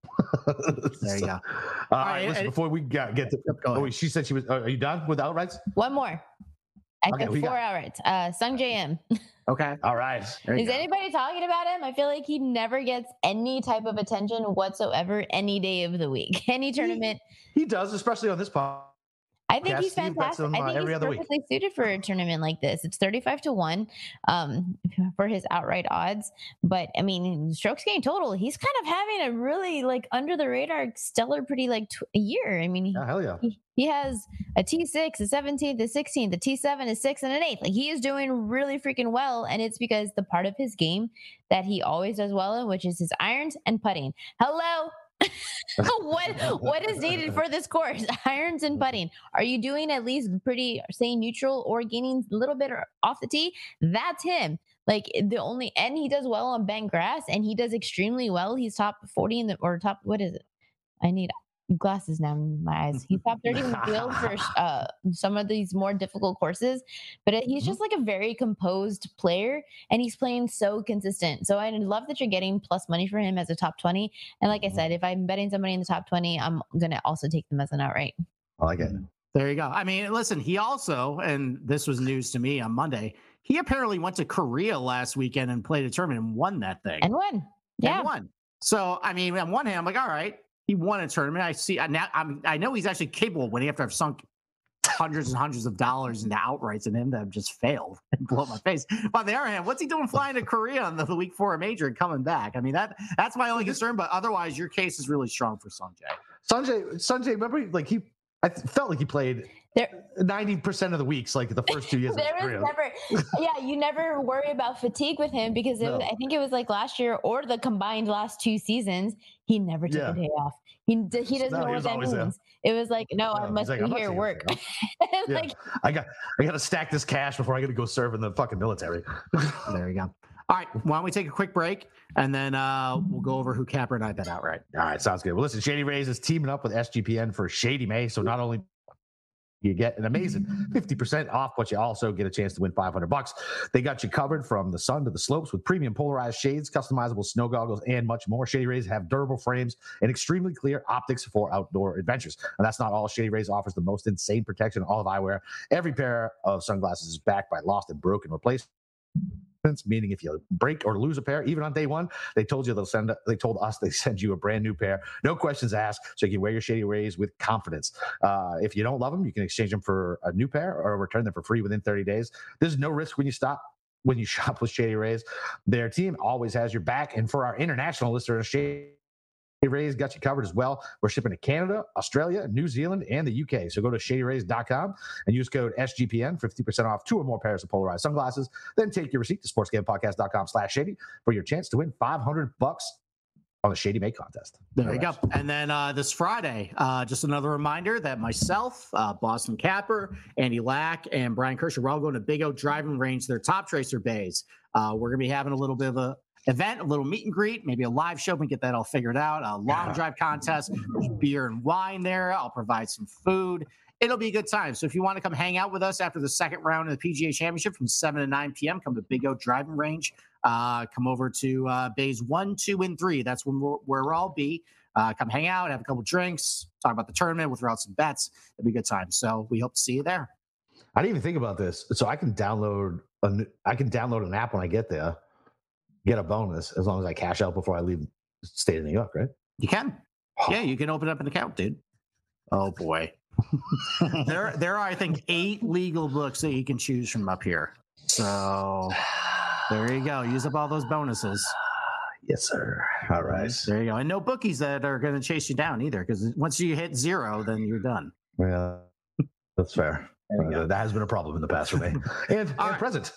There you So, go. All right, right. Listen, and- before we get, get to. Go Oh, ahead. wait, she said she was. Are you done with outrights? One more. I Okay, took who you four got? outrights. Uh, Sung J M. Okay. All right. There you Is go. anybody talking about him? I feel like he never gets any type of attention whatsoever any day of the week, any tournament. He does, especially on this pod. I think Podcast, he's Steve bets fantastic. him, I uh, think every he's other week. perfectly suited for a tournament like this. It's thirty-five to one um, for his outright odds. But I mean, strokes gained total, he's kind of having a really like under the radar stellar pretty like tw- a year. I mean, he, Yeah, hell yeah. he, he has a T six, a seventeenth, a sixteenth, a T seven, a six, and an eighth. Like he is doing really freaking well. And it's because the part of his game that he always does well in, which is his irons and putting. Hello. what what is needed for this course? Irons and putting. Are you doing at least pretty, say, neutral or gaining a little bit off the tee? That's him. Like the only, and he does well on bent grass, and he does extremely well. He's top forty in the, or top, what is it? I need glasses now in my eyes. He's top thirty in the field for uh, some of these more difficult courses, but it, he's just like a very composed player, and he's playing so consistent. So I love that you're getting plus money for him as a top twenty. And like I said, if I'm betting somebody in the top twenty, I'm gonna also take them as an outright. I like it. There you go. I mean, listen, he also, and this was news to me on Monday, he apparently went to Korea last weekend and played a tournament and won that thing. And win. Yeah. And won. So, I mean, on one hand, I'm like, all right, he won a tournament. I see now. I'm, I know he's actually capable of winning after I've sunk hundreds and hundreds of dollars into outrights and him that have just failed and blow my face. But on the other hand, what's he doing flying to Korea on the, the week four major and coming back? I mean, that that's my only concern. But otherwise, your case is really strong for Sungjae. Sanjay, Sanjay, remember, like he, I felt like he played There, ninety percent of the weeks, like the first two years. of his there career. was never, yeah, you never worry about fatigue with him because it No. was, I think it was like last year or the combined last two seasons, he never took Yeah. a day off. He d- he doesn't No, know he what was that always means. there. It was like, no, I No, must he's like, be I'm not here at taking work. a day off. Yeah. like, I got, I got to stack this cash before I got to go serve in the fucking military. There you go. All right. Why don't we take a quick break and then uh, we'll go over who Capper and I bet outright. All right, sounds good. Well, listen, Shady Rays is teaming up with S G P N for Shady May. So not only You get an amazing fifty percent off, but you also get a chance to win five hundred bucks. They got you covered from the sun to the slopes with premium polarized shades, customizable snow goggles, and much more. Shady Rays have durable frames and extremely clear optics for outdoor adventures. And that's not all. Shady Rays offers the most insane protection in all of eyewear. Every pair of sunglasses is backed by lost and broken replacements. Meaning if you break or lose a pair, even on day one, they told you they'll send, they told us they send you a brand new pair. No questions asked, so you can wear your Shady Rays with confidence. Uh, if you don't love them, you can exchange them for a new pair or return them for free within thirty days. There's no risk when you stop, when you shop with Shady Rays. Their team always has your back. And for our international listeners, Shady Rays got you covered as well. We're shipping to Canada, Australia, New Zealand, and the U K. So go to shady rays dot com and use code S G P N for fifty percent off two or more pairs of polarized sunglasses. Then take your receipt to sportsgamepodcast dot com slash shady for your chance to win five hundred bucks on the Shady May contest. There All you right. go. And then uh, this Friday, uh, just another reminder that myself, uh, Boston Capper, Andy Lack, and Brian Kershaw, we're all going to Big Oak Driving Range, their Top Tracer bays. Uh, we're going to be having a little bit of a event, a little meet and greet, maybe a live show. We get that all figured out. A long drive contest. There's beer and wine there. I'll provide some food. It'll be a good time. So if you want to come hang out with us after the second round of the P G A Championship from seven to nine p.m., come to Big Oak Driving Range. Uh, come over to uh, bays one, two, and three. That's when we're, where we'll all be. Uh, come hang out, have a couple drinks, talk about the tournament. We'll throw out some bets. It'll be a good time. So we hope to see you there. I didn't even think about this. So I can download a, I can download an app when I get there. Get a bonus as long as I cash out before I leave the state of New York, right? You can. Yeah, you can open up an account, dude. Oh boy. there there are, I think, eight legal books that you can choose from up here. So there you go. Use up all those bonuses. Yes, sir. All right. There you go. And no bookies that are going to chase you down either, because once you hit zero, then you're done. Yeah, that's fair. Uh, that has been a problem in the past for me. And, and right. present.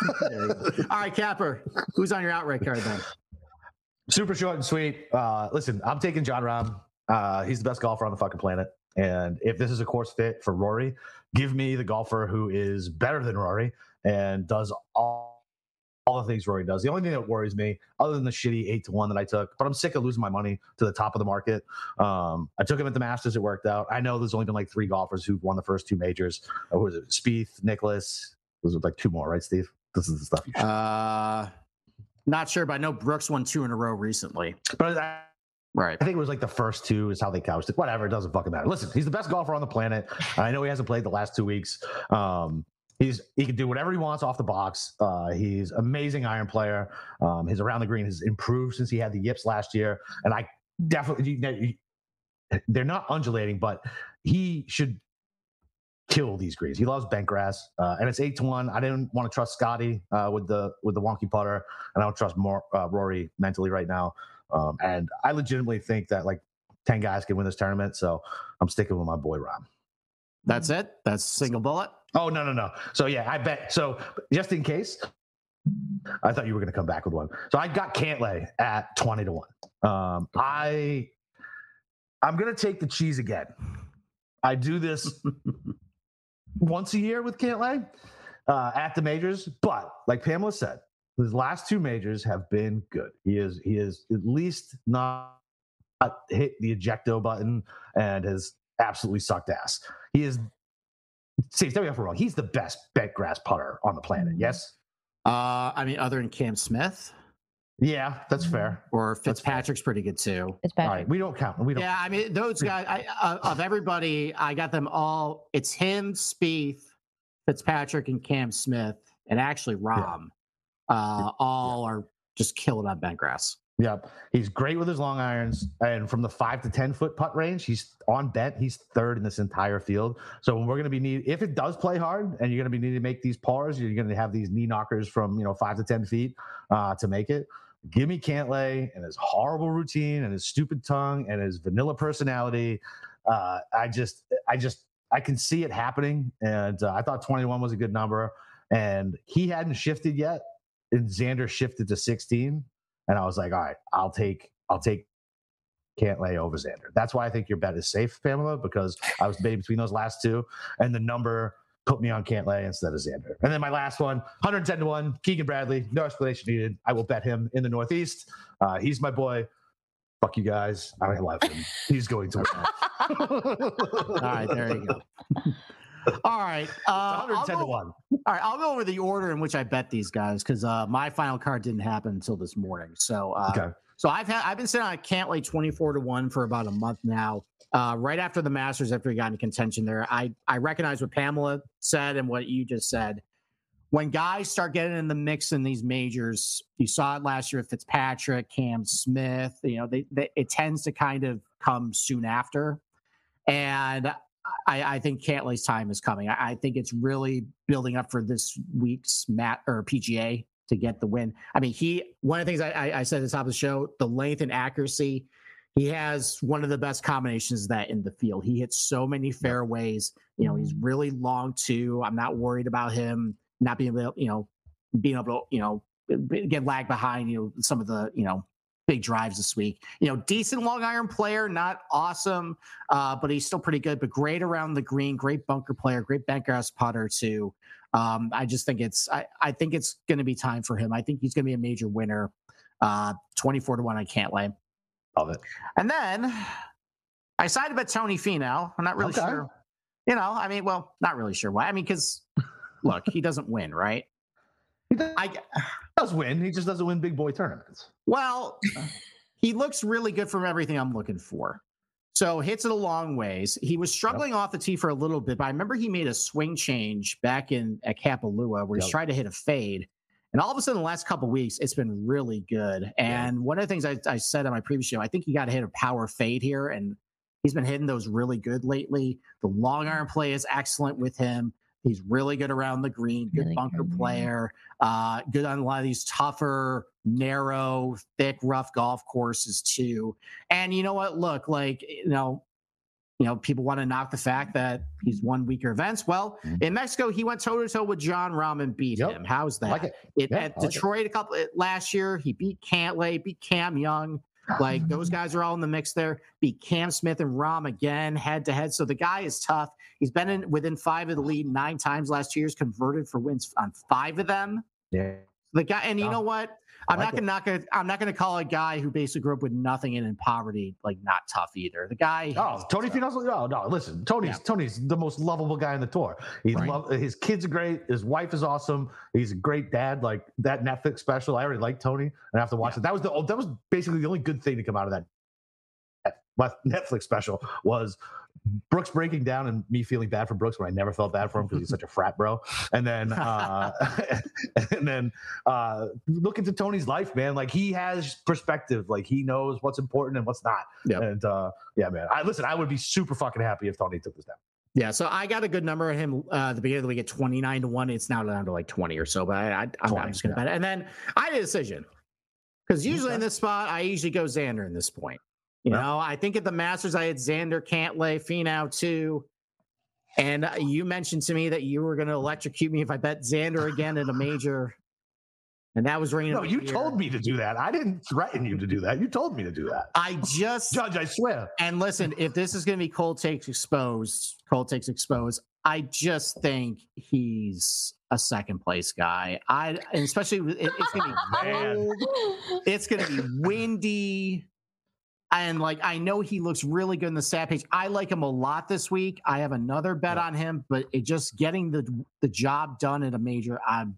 All right, Capper. Who's on your outright card then? Super short and sweet. Uh, listen, I'm taking Jon Rahm. Uh, he's the best golfer on the fucking planet. And if this is a course fit for Rory, give me the golfer who is better than Rory and does all all the things Rory does. The only thing that worries me, other than the shitty eight to one that I took, but I'm sick of losing my money to the top of the market. Um, I took him at the Masters. It worked out. I know there's only been like three golfers who've won the first two majors. Uh, who was it? Spieth, Nicklaus. Those are like two more, right, Steve? This is the stuff. Uh, not sure, but I know Brooks won two in a row recently. But I, right. I think it was like the first two is how they couched it. Whatever. It doesn't fucking matter. Listen, he's the best golfer on the planet. I know he hasn't played the last two weeks. Um, He's he can do whatever he wants off the box. Uh, he's amazing iron player. Um, his around the green has improved since he had the yips last year, and I definitely they're not undulating, but he should kill these greens. He loves bent grass, uh, and it's eight to one. I didn't want to trust Scotty uh, with the with the wonky putter, and I don't trust more uh, Rory mentally right now. Um, and I legitimately think that like ten guys can win this tournament, so I'm sticking with my boy Rahm. That's it. That's single bullet. Oh, no, no, no. So, yeah, I bet. So, just in case, I thought you were going to come back with one. So, I got Cantlay at twenty to one. Um, I, I'm going to take the cheese again. I do this once a year with Cantlay uh, at the majors. But, like Pamela said, his last two majors have been good. He is, he is at least not hit the ejecto button and has absolutely sucked ass. He is Steve, tell me if I'm wrong. He's the best bent grass putter on the planet. Yes. Uh, I mean, other than Cam Smith. Yeah, that's fair. Or Fitzpatrick's pretty good too. Fitzpatrick. All right, we don't count. We don't. Yeah, I mean, those guys. I, uh, of everybody, I got them all. It's him, Spieth, Fitzpatrick, and Cam Smith, and actually Rahm. Yeah. Uh, all yeah. are just killing on bent grass. Yep. He's great with his long irons. And from the five to ten foot putt range, he's on bent. He's third in this entire field. So when we're going to be need, if it does play hard and you're going to be needing to make these pars, you're going to have these knee knockers from, you know, five to ten feet uh, to make it. Give me Cantlay and his horrible routine and his stupid tongue and his vanilla personality. Uh, I just, I just, I can see it happening. And uh, I thought twenty-one was a good number. And he hadn't shifted yet. And Xander shifted to sixteen. And I was like, all right, I'll take I'll take Cantlay over Xander. That's why I think your bet is safe, Pamela, because I was debating between those last two, and the number put me on Cantlay instead of Xander. And then my last one, one hundred ten to one, Keegan Bradley, no explanation needed. I will bet him in the Northeast. Uh, he's my boy. Fuck you guys. I love him. He's going to win. All right, there you go. All right. Uh, one hundred ten I'll to go, one. All right. I'll go over the order in which I bet these guys because uh, my final card didn't happen until this morning. So, uh, Okay. so I've had I've been sitting on a Cantlay twenty-four to one for about a month now. Uh, right after the Masters, after he got into contention there, I I recognize what Pamela said and what you just said. When guys start getting in the mix in these majors, you saw it last year with Fitzpatrick, Cam Smith. You know, they, they it tends to kind of come soon after. And I, I think Cantlay's time is coming. I, I think it's really building up for this week's Mat or P G A to get the win. I mean, he one of the things I, I, I said at the top of the show, the length and accuracy. He has one of the best combinations of that in the field. He hits so many fairways. You know, he's really long too. I'm not worried about him not being able, you know, being able to, you know, get lagged behind, you know, some of the, you know, big drives this week. You know, decent long iron player, not awesome, uh, but he's still pretty good, but great around the green, great bunker player, great bentgrass putter too. Um, I just think it's, I, I think it's going to be time for him. I think he's going to be a major winner. Uh, twenty-four to one, I can't lay. Love it. And then I decided about Tony Finau. I'm not really Okay. sure. You know, I mean, well, not really sure why. I mean, because look, he doesn't win, right? He does, I does win. He just doesn't win big boy tournaments. well, he looks really good from everything I'm looking for. So hits it a long ways. He was struggling yep. off the tee for a little bit, but I remember he made a swing change back in at Kapalua where he's yep. trying to hit a fade. And all of a sudden, the last couple of weeks, it's been really good. And yeah. one of the things I, I said on my previous show, I think he got to hit a power fade here, and he's been hitting those really good lately. The long iron play is excellent with him. He's really good around the green, good really bunker good, player, uh, good on a lot of these tougher, narrow, thick, rough golf courses too. And you know what? Look, like, you know, you know, people want to knock the fact that he's won weaker events. Well, mm-hmm. in Mexico, he went toe to toe with John Rahm and beat yep. him. How's that? Like it. It, yeah, at Detroit, like a couple last year, he beat Cantlay, beat Cam Young. Like those guys are all in the mix there. Beat Cam Smith and Rahm again, head to head. So the guy is tough. He's been in within five of the lead nine times last year. He's converted for wins on five of them. Yeah. The guy, and you know what? I'm like not gonna knock it. I'm not gonna call a guy who basically grew up with nothing and in poverty like not tough either. The guy. Oh, Tony Finau's. No, no. Listen, Tony's yeah. Tony's the most lovable guy on the tour. He's right. love. His kids are great. His wife is awesome. He's a great dad. Like that Netflix special. I already like Tony, and I have to watch yeah. it. That was the. That was basically the only good thing to come out of that Netflix special was Brooks breaking down and me feeling bad for Brooks when I never felt bad for him because he's such a frat bro. And then, uh, and then uh, look into Tony's life, man. Like he has perspective. Like he knows what's important and what's not. Yep. And uh, yeah, man. I listen. I would be super fucking happy if Tony took this down. Yeah, so I got a good number on him uh, at the beginning of the week at twenty-nine to one. It's now down to like twenty or so, but I, I, I'm, twenty, I'm just going to yeah. bet it. And then I had a decision because usually okay. in this spot, I usually go Xander in this point. You yeah. know, I think at the Masters, I had Xander, Cantlay, Finau too. And you mentioned to me that you were going to electrocute me if I bet Xander again at a major. And that was ringing. No, you year. told me to do that. I didn't threaten you to do that. You told me to do that. I just. Judge, I swear. And listen, if this is going to be Cold Takes Exposed, Cold Takes Exposed, I just think he's a second place guy. I, and especially, it, it's going to be cold. It's going to be windy. And like, I know he looks really good in the stat page. I like him a lot this week. I have another bet yeah. on him, but it just getting the the job done at a major. I'm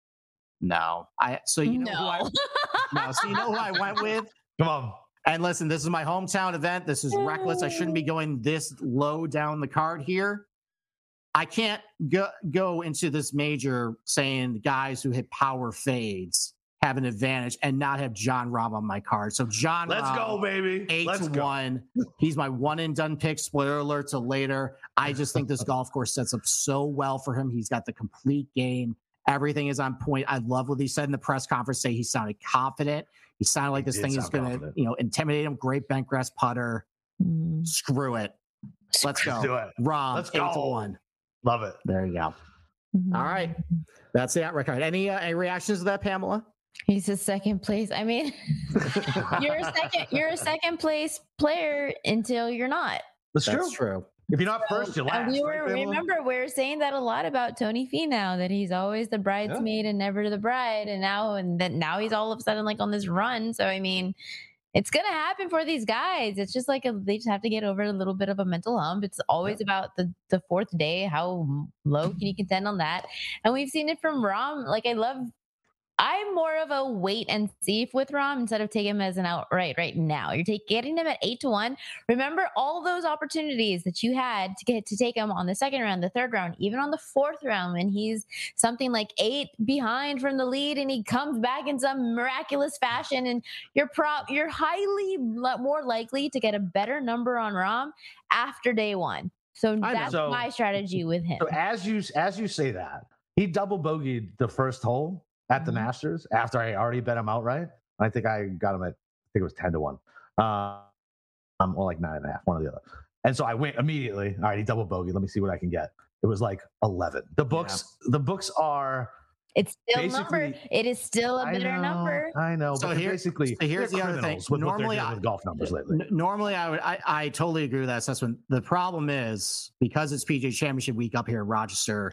no. I so you know no. who I no. So you know who I went with. Come on. And listen, this is my hometown event. This is reckless. I shouldn't be going this low down the card here. I can't go go into this major saying guys who hit power fades have an advantage and not have John Rahm on my card. So John Let's Rahm, go, baby. Eight Let's to go. one. He's my one and done pick. Spoiler alert to later. I just think this golf course sets up so well for him. He's got the complete game. Everything is on point. I love what he said in the press conference. Say he sounded confident. He sounded like this thing is going to, you know, intimidate him. Great bentgrass putter. Mm. Screw it. Let's go. Let's do it. Rahm, Let's eight go. to one. Love it. There you go. Mm-hmm. All right. That's the record. Any, uh, any reactions to that, Pamela? He's a second place. I mean, you're a second. You're a second place player until you're not. That's, That's true. true. If you're not first, you're last. And we were right, remember we were saying that a lot about Tony Finau, that he's always the bridesmaid yeah. and never the bride, and now and then now he's all of a sudden like on this run. So I mean, It's gonna happen for these guys. It's just like a, they just have to get over a little bit of a mental hump. It's always Yeah. about the the fourth day. How low can you contend on that? And we've seen it from Rom. Like I love. I'm more of a wait and see with Rom instead of taking him as an outright right now. You're take, getting him at eight to one. Remember all those opportunities that you had to get to take him on the second round, the third round, even on the fourth round when he's something like eight behind from the lead and he comes back in some miraculous fashion, and you're pro- you're highly l- more likely to get a better number on Rom after day one. So I know. that's So- my strategy with him. So as you as you say that, he double bogeyed the first hole at the Mhm. Masters after I already bet him outright. I think I got him at I think it was ten to one. Uh, um, or like nine and a half, one or the other. And so I went immediately. All right, he double bogeyed. Let me see what I can get. It was like eleven. The books, the books are It's still a number. basically- It is still a I better know, number. I know, So but they're here- basically so here's they're the other thing. criminals with what they're Normally, doing I- with golf numbers lately. N- Normally, I would, I, I totally agree with that assessment. The problem is because it's P G A Championship week up here in Rochester.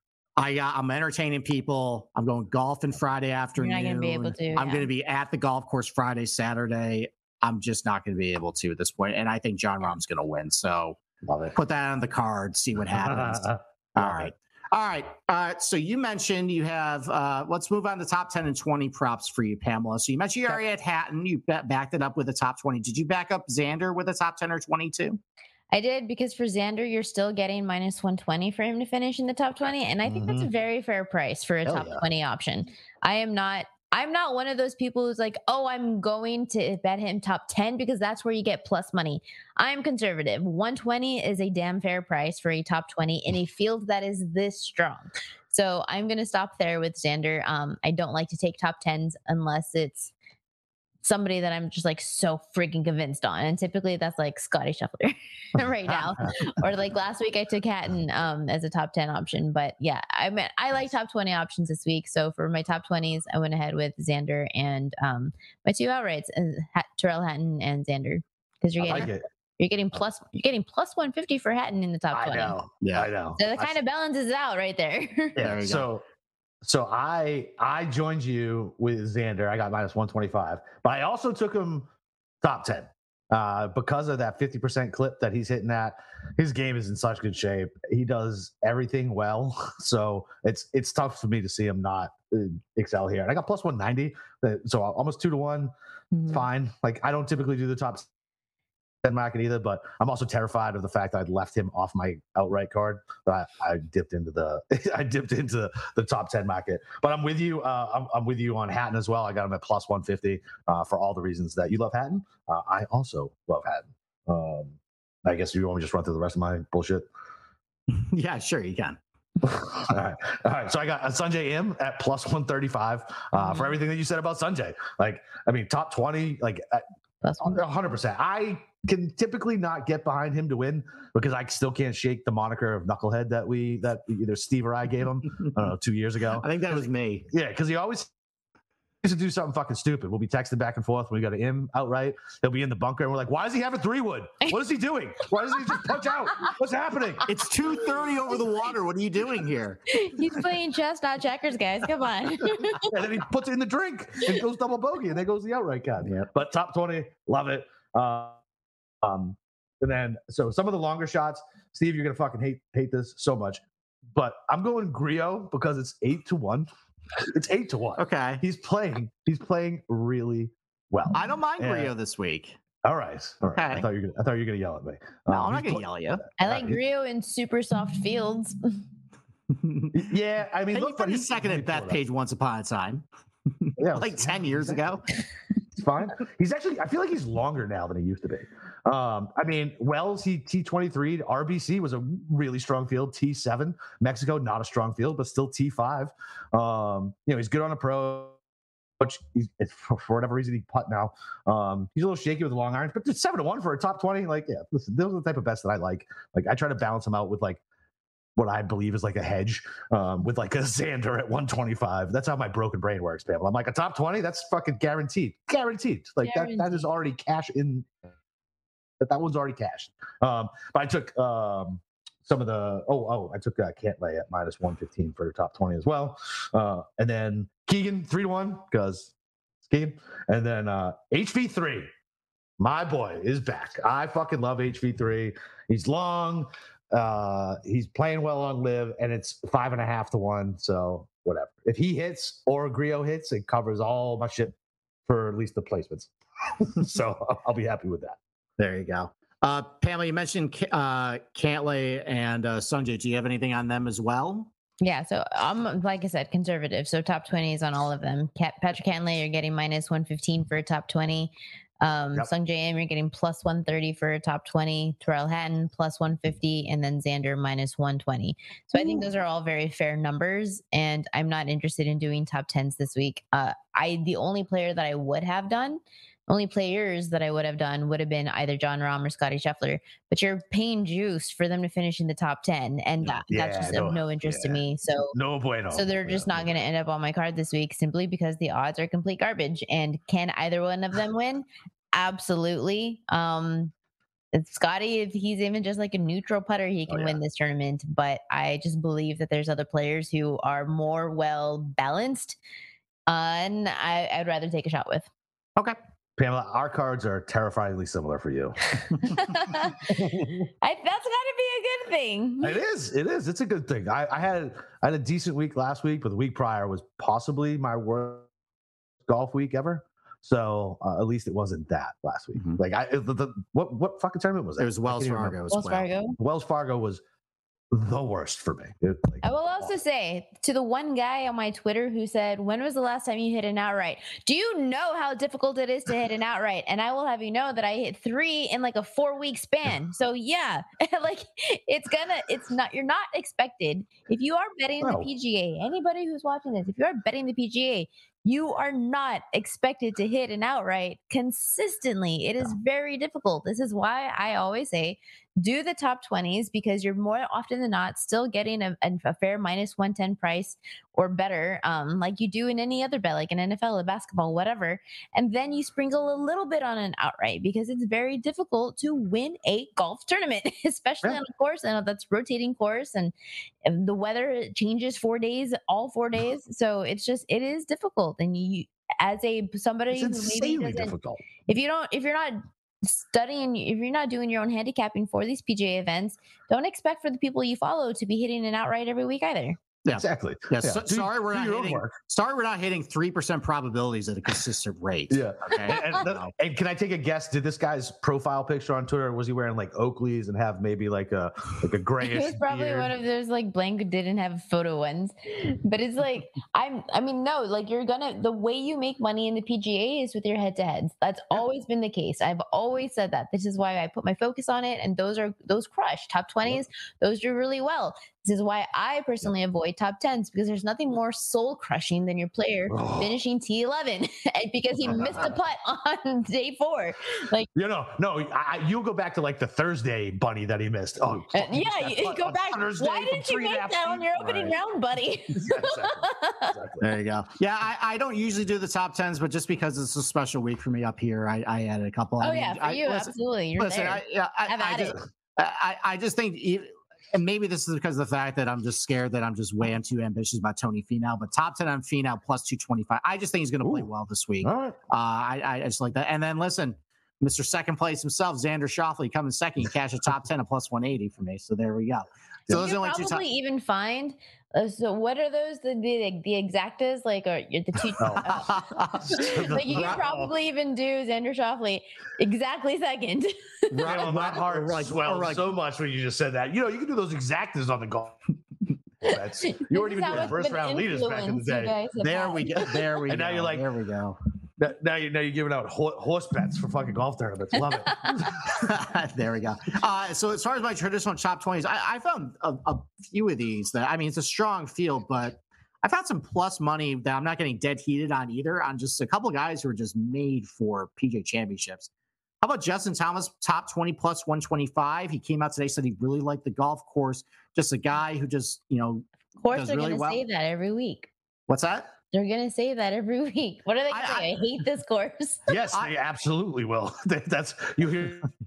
I got, I'm entertaining people. I'm going golfing Friday afternoon. You're not gonna be able to, I'm yeah. going to be at the golf course Friday, Saturday. I'm just not going to be able to at this point. And I think John Rahm's going to win. So Love it. put that on the card. See what happens. All right. All right. Uh, so you mentioned you have, uh, let's move on to top ten and twenty props for you, Pamela. So you mentioned you already had Hatton. You ba- backed it up with the top twenty. Did you back up Xander with a top ten or twenty-two? I did, because for Xander, you're still getting minus one twenty for him to finish in the top twenty. And I think that's a very fair price for a Hell top yeah. twenty option. I am not, I'm not one of those people who's like, oh, I'm going to bet him top ten because that's where you get plus money. I'm conservative. one twenty is a damn fair price for a top twenty in a field that is this strong. So I'm going to stop there with Xander. Um, I don't like to take top tens unless it's somebody that I'm just like so freaking convinced on. And typically that's like Scotty Scheffler right now. Or like last week I took Hatton um, as a top ten option. But yeah, I mean, I like top twenty options this week. So for my top twenties, I went ahead with Xander and um, my two outrights, uh, Hat- Terrell Hatton and Xander. Because you're I getting like it. you're getting plus you're getting plus one fifty for Hatton in the top I twenty. know. Yeah. I know. So that I kind of balances it out right there. There Yeah. you go. So, so I I joined you with Xander. I got minus one twenty five, but I also took him top ten uh, because of that fifty percent clip that he's hitting at. His game is in such good shape. He does everything well, so it's it's tough for me to see him not uh, excel here. And I got plus one ninety, uh, so almost two to one. Mhm. Fine. Like I don't typically do the top ten market either, but I'm also terrified of the fact that I'd left him off my outright card. But I, I dipped into the I dipped into the top ten market. But I'm with you. Uh, I'm, I'm with you on Hatton as well. I got him at plus one fifty uh, for all the reasons that you love Hatton. Uh, I also love Hatton. Um, I guess you want me to just run through the rest of my bullshit. Yeah, sure, you can. all right, all right. So I got uh, Sanjay M at plus one thirty-five uh, for everything that you said about Sanjay. Like, I mean, top twenty. Like, uh, Plus one. one hundred percent. I can typically not get behind him to win because I still can't shake the moniker of knucklehead that we that either Steve or I gave him. I don't know, two years ago. I think that was me. Yeah, because he always used to do something fucking stupid. We'll be texting back and forth when we got to him outright. He'll be in the bunker and we're like, "Why does he have a three wood? What is he doing? Why doesn't he just punch out? What's happening?" It's two thirty over the water. What are you doing here? He's playing chess, not checkers, guys. Come on. And then he puts it in the drink and goes double bogey, and there goes the outright card. Yeah. But top twenty, love it. Uh, um, and then so some of the longer shots, Steve, you're gonna fucking hate hate this so much, but I'm going Griot because it's eight to one. It's eight to one. Okay. He's playing. He's playing really well. I don't mind Yeah. Rio this week. All right. All right. I Okay. thought you were gonna. I thought you were gonna yell at me. No, Um, I'm not he's going to play- yell at you. I like Uh, Grio in super soft fields. Yeah, I mean, Hey, you look, but finished he's second at that Bethpage once upon a time, Yeah, like ten years ago. It's fine. He's actually, I feel like he's longer now than he used to be. Um, I mean, Wells, he T twenty-three, R B C was a really strong field. T seven, Mexico, not a strong field, but still T five. Um, you know, he's good on approach. He's, it's, for, for whatever reason, he putt now. Um, he's a little shaky with the long irons, but it's seven to one for a top twenty. Like, yeah, listen, those are the type of bets that I like. Like, I try to balance them out with like what I believe is like a hedge um, with like a Xander at one twenty-five. That's how my broken brain works, Pamela. I'm like, a top twenty, that's fucking guaranteed. Guaranteed. Like that, that is Guaranteed. already cash in. That, that one's already cashed. Um, but I took um, some of the, oh, oh, I took uh, Cantlay at minus one fifteen for the top twenty as well. Uh, and then Keegan, three to one, because it's Keegan. And then uh, H V three. My boy is back. I fucking love H V three. He's long. Uh, he's playing well on live, and it's five and a half to one. So whatever. If he hits or Grio hits, it covers all my shit for at least the placements. So I'll, I'll be happy with that. There you go. Uh, Pamela, you mentioned uh, Cantlay and uh, Sungjae. Do you have anything on them as well? Yeah, so I'm like I said, conservative. So top twenties on all of them. Cat, Patrick Cantlay, you're getting minus one fifteen for a top twenty. Um, Yep. Sungjae Im, you're getting plus one thirty for a top twenty. Terrell Hatton plus one fifty, and then Xander minus one twenty. So I think those are all very fair numbers, and I'm not interested in doing top tens this week. Uh, I the only player that I would have done. Only players that I would have done would have been either John Rahm or Scotty Scheffler, but you're paying juice for them to finish in the top ten, and that, Yeah, that's just no, of no interest yeah. to me. So, No bueno. so they're just not going to end up on my card this week simply because the odds are complete garbage. And can either one of them win? Absolutely. Um, it's Scotty, if he's even just like a neutral putter, he can Oh, yeah. win this tournament. But I just believe that there's other players who are more well balanced, uh, and I, I'd rather take a shot with. Okay. Pamela, our cards are terrifyingly similar for you. I, that's got to be a good thing. It is. It is. It's a good thing. I, I had I had a decent week last week, but the week prior was possibly my worst golf week ever. So uh, at least it wasn't that last week. Mhm. Like I, the, the, what what fucking tournament was that? It was I Wells can't even Fargo remember. as Wells well. Fargo. Wells Fargo was the worst for me. It, like, I will also say to the one guy on my Twitter who said, "When was the last time you hit an outright? Do you know how difficult it is to hit an outright?" And I will have you know that I hit three in like a four week span. So yeah, like it's gonna, it's not, you're not expected. If you are betting No. the P G A, anybody who's watching this, if you are betting the P G A, you are not expected to hit an outright consistently. It is very difficult. This is why I always say do the top twenties, because you're more often than not still getting a, a fair minus one ten price or better, um, like you do in any other bet, like an N F L, a basketball, whatever. And then you sprinkle a little bit on an outright, because it's very difficult to win a golf tournament, especially Yeah. on a course and that's rotating course, and, and the weather changes four days, all four days. So it's just, it is difficult. And you, as a somebody it's who maybe insanely doesn't, difficult. if you don't, if you're not studying, if you're not doing your own handicapping for these P G A events, don't expect for the people you follow to be hitting an outright every week either. Yeah. Exactly. Yeah, so, Do- sorry we're do not your own hitting. work. Sorry we're not hitting three percent probabilities at a consistent rate. Yeah. Okay. And, and the- and can I take a guess? Did this guy's profile picture on Twitter, was he wearing like Oakleys and have maybe like a like a It grayish was probably beard? one of those like blank didn't have photo ones, but it's like I'm. I mean, no, like you're gonna the way you make money in the P G A is with your head to heads. That's always been the case. I've always said that. This is why I put my focus on it, and those are those crush top twenties. Those do really well. This is why I personally avoid top tens, because there's nothing more soul crushing than your player Oh. finishing T eleven because he missed a putt on day four. Like, You know, no, I, I- you'll go back to like the Thursday bunny that he missed. Oh, uh, he yeah, missed that you, you putt go on back. Thursday Why from didn't you three and a make half that on feet. your opening Right. round, buddy? Yeah, exactly. Exactly. There you go. Yeah, I, I don't usually do the top tens, but just because it's a special week for me up here, I, I added a couple. I Oh mean, yeah, for I, you, listen, absolutely. You're listen, there. I, yeah, I, Have I at just, it. I, I just think, e- and maybe this is because of the fact that I'm just scared that I'm just way too ambitious about Tony Finau. But top ten on Finau plus two twenty five. I just think he's going to play Ooh. well this week. All right. Uh, I, I just like that. And then listen, Mister Second Place himself, Xander Schauffele, coming second, cash a top ten at plus one eighty for me. So there we go. So those are you only two probably top. even find. Uh, so what are those? The the, the exactas, like, or the two? uh, like you can probably even do Xander Schauffele exactly second. Right, well, my heart Right, swelled right. so much when you just said that. You know, you can do those exactas on the golf. That's, you weren't even This is how doing much first of an round leaders back in the influence you day. guys have There had. we go. There we And go. now you're like- there we go. Now- Now you now you're giving out ho- horse bets for fucking golf tournaments. Love it. There we go. Uh, so as far as my traditional top twenties, I, I found a, a few of these that, I mean, it's a strong field, but I found some plus money that I'm not getting dead heated on either, on just a couple of guys who are just made for P G A championships. How about Justin Thomas, top twenty plus one twenty-five? He came out today, said he really liked the golf course. Just a guy who just, you know, Of course, does they're really going to well. say that every week. What's that? They're going to say that every week. What are they going to I- say? I hate this course. Yes, I- they absolutely will. That- That's you hear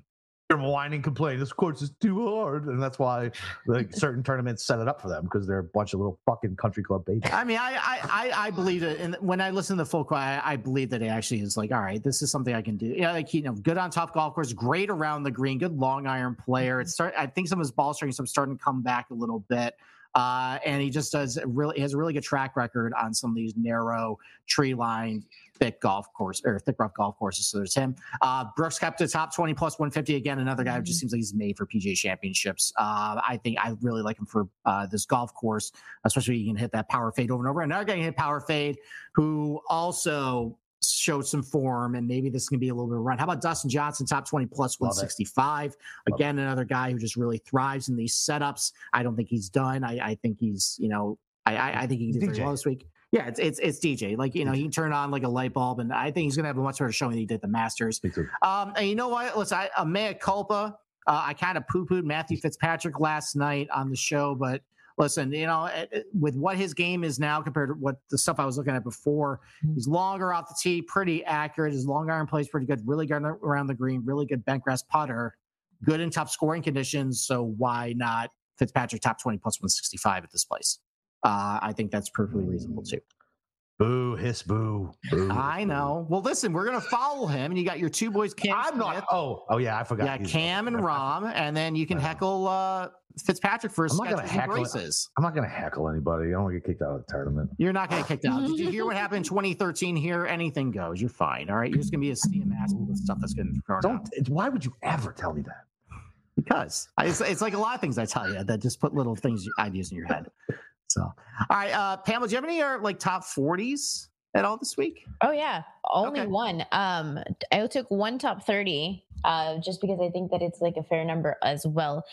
They're whining, complaining. This course is too hard, and that's why like certain tournaments set it up for them because they're a bunch of little fucking country club babies. I mean, I I I, I believe it, and when I listen to the full, I, I believe that it actually is like, all right, this is something I can do. Yeah, like you know, good on top golf course, great around the green, good long iron player. It's start. I think some of his ball strengths are starting to come back a little bit. Uh, and he just does really he has a really good track record on some of these narrow tree lined thick golf course or thick rough golf courses. So there's him. Uh, Brooks kept to top twenty plus one fifty again. Another guy who just seems like he's made for P G A championships. Uh, I think I really like him for uh, this golf course, especially you can hit that power fade over and over. Another guy can hit power fade who also showed some form, and maybe this can be a little bit of a run. How about Dustin Johnson, top twenty plus one sixty-five? Again, another guy who just really thrives in these setups. I don't think he's done. I, I think he's, you know, I, I, I think he can do very well this week. Yeah, it's it's it's D J. Like, you know, he can turn on like a light bulb, and I think he's going to have a much better showing than he did the Masters. Um, and you know what? Listen, I, a mea culpa. Uh, I kind of poo-pooed Matthew Fitzpatrick last night on the show, but listen, you know, with what his game is now compared to what the stuff I was looking at before, he's longer off the tee, pretty accurate. His long iron play is pretty good, really good around the green, really good bent grass putter, good in tough scoring conditions. So why not Fitzpatrick top twenty plus one sixty-five at this place? Uh, I think that's perfectly reasonable too. Boo, hiss, boo, boo. I know. Well, listen, we're gonna follow him, and you got your two boys, Cam. I'm not. Smith. Oh, oh yeah, I forgot. Yeah, Cam and Rom, and then you can heckle uh, Fitzpatrick for his I'm not gonna heckle. Braces. I'm not gonna heckle anybody. I don't want to get kicked out of the tournament. You're not gonna get kicked out. Did you hear what happened in twenty thirteen? Here, anything goes. You're fine. All right. You're just gonna be a steam mask with stuff that's getting thrown don't. out. It's, why would you ever tell me that? Because it's, it's like a lot of things I tell you that just put little things ideas in your head. So, all right, uh, Pamela, do you have any uh, like top forties at all this week? Oh yeah, only Okay. one. Um, I took one top thirty, uh, just because I think that it's like a fair number as well.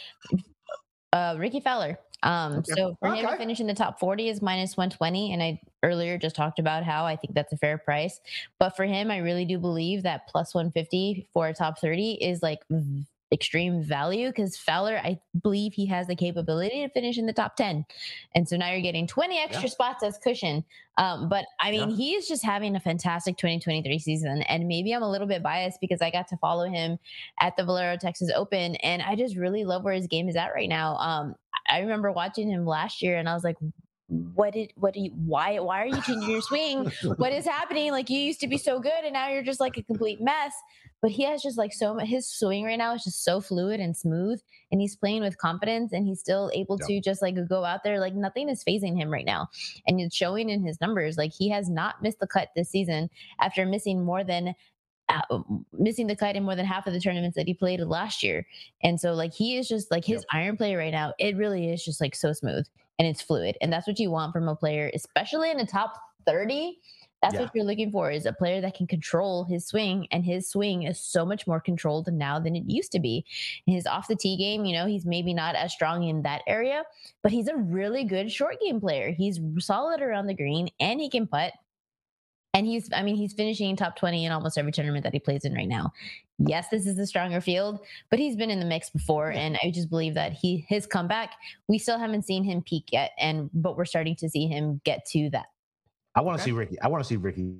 Uh, Ricky Fowler. Um, Okay. so for him Okay. to finish in the top forty is minus one twenty, and I earlier just talked about how I think that's a fair price. But for him, I really do believe that plus one fifty for a top thirty is like v- extreme value, because Fowler, I believe he has the capability to finish in the top ten. And so now you're getting twenty extra Yeah. spots as cushion. Um, but I mean, Yeah. he is just having a fantastic twenty twenty-three season. And maybe I'm a little bit biased because I got to follow him at the Valero Texas Open. And I just really love where his game is at right now. Um, I remember watching him last year and I was like, what did, what do you, why, why are you changing your swing? What is happening? Like, you used to be so good and now you're just like a complete mess. But he has just like so much, his swing right now is just so fluid and smooth, and he's playing with confidence, and he's still able Yeah. to just like go out there. Like, nothing is phasing him right now. And it's showing in his numbers. Like, he has not missed the cut this season after missing more than uh, missing the cut in more than half of the tournaments that he played last year. And so like, he is just like his iron play right now. It really is just like so smooth and it's fluid. And that's what you want from a player, especially in the top thirty. That's Yeah. what you're looking for, is a player that can control his swing, and his swing is so much more controlled now than it used to be. His off the tee game, you know, he's maybe not as strong in that area, but he's a really good short game player. He's solid around the green and he can putt. And he's, I mean, he's finishing top twenty in almost every tournament that he plays in right now. Yes, this is a stronger field, but he's been in the mix before. And I just believe that he, his comeback, we still haven't seen him peak yet. And, but we're starting to see him get to that. I want to Okay. see Ricky. I want to see Ricky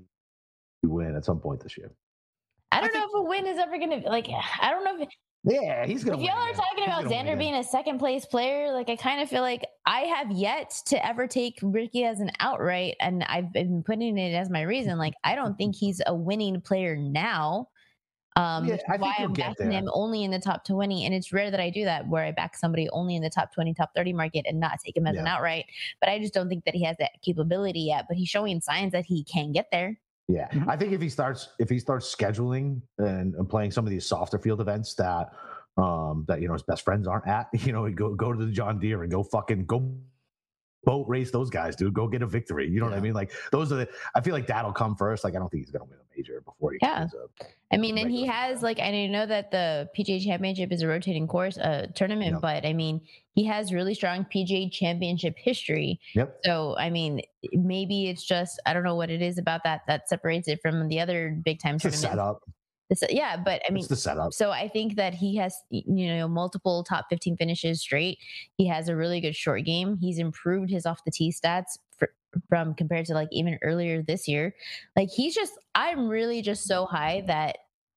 win at some point this year. I don't I know if a win is ever going to, like, I don't know if, Yeah, he's gonna. if win y'all are again. talking He's about gonna win Xander again. being a second place player, like, I kind of feel like I have yet to ever take Ricky as an outright, and I've been putting it as my reason. Like, I don't think he's a winning player now. Um, Yeah, which is I think why he'll I'm get backing there. him only in the top twenty. And it's rare that I do that, where I back somebody only in the top twenty, top thirty market and not take him as an Yeah. outright. But I just don't think that he has that capability yet. But he's showing signs that he can get there. Yeah, Mhm. I think if he starts if he starts scheduling and, and playing some of these softer field events that um that you know his best friends aren't at, you know, go go to the John Deere and go fucking go boat race those guys, dude. Go get a victory. You know what I Yeah. mean? Like, those are the. I feel like that'll come first. Like, I don't think he's gonna win a major before he Yeah. wins a. I mean, and he regular has season. like, I know that the P G A Championship is a rotating course, uh, tournament, Yeah. but I mean, he has really strong P G A Championship history. Yep. So, I mean, maybe it's just, I don't know what it is about that that separates it from the other big time It's the tournaments. setup. This- yeah, but I mean, It's the setup. so I think that he has, you know, multiple top fifteen finishes straight. He has a really good short game. He's improved his off the tee stats for, from compared to like even earlier this year. Like, he's just, I'm really just so high that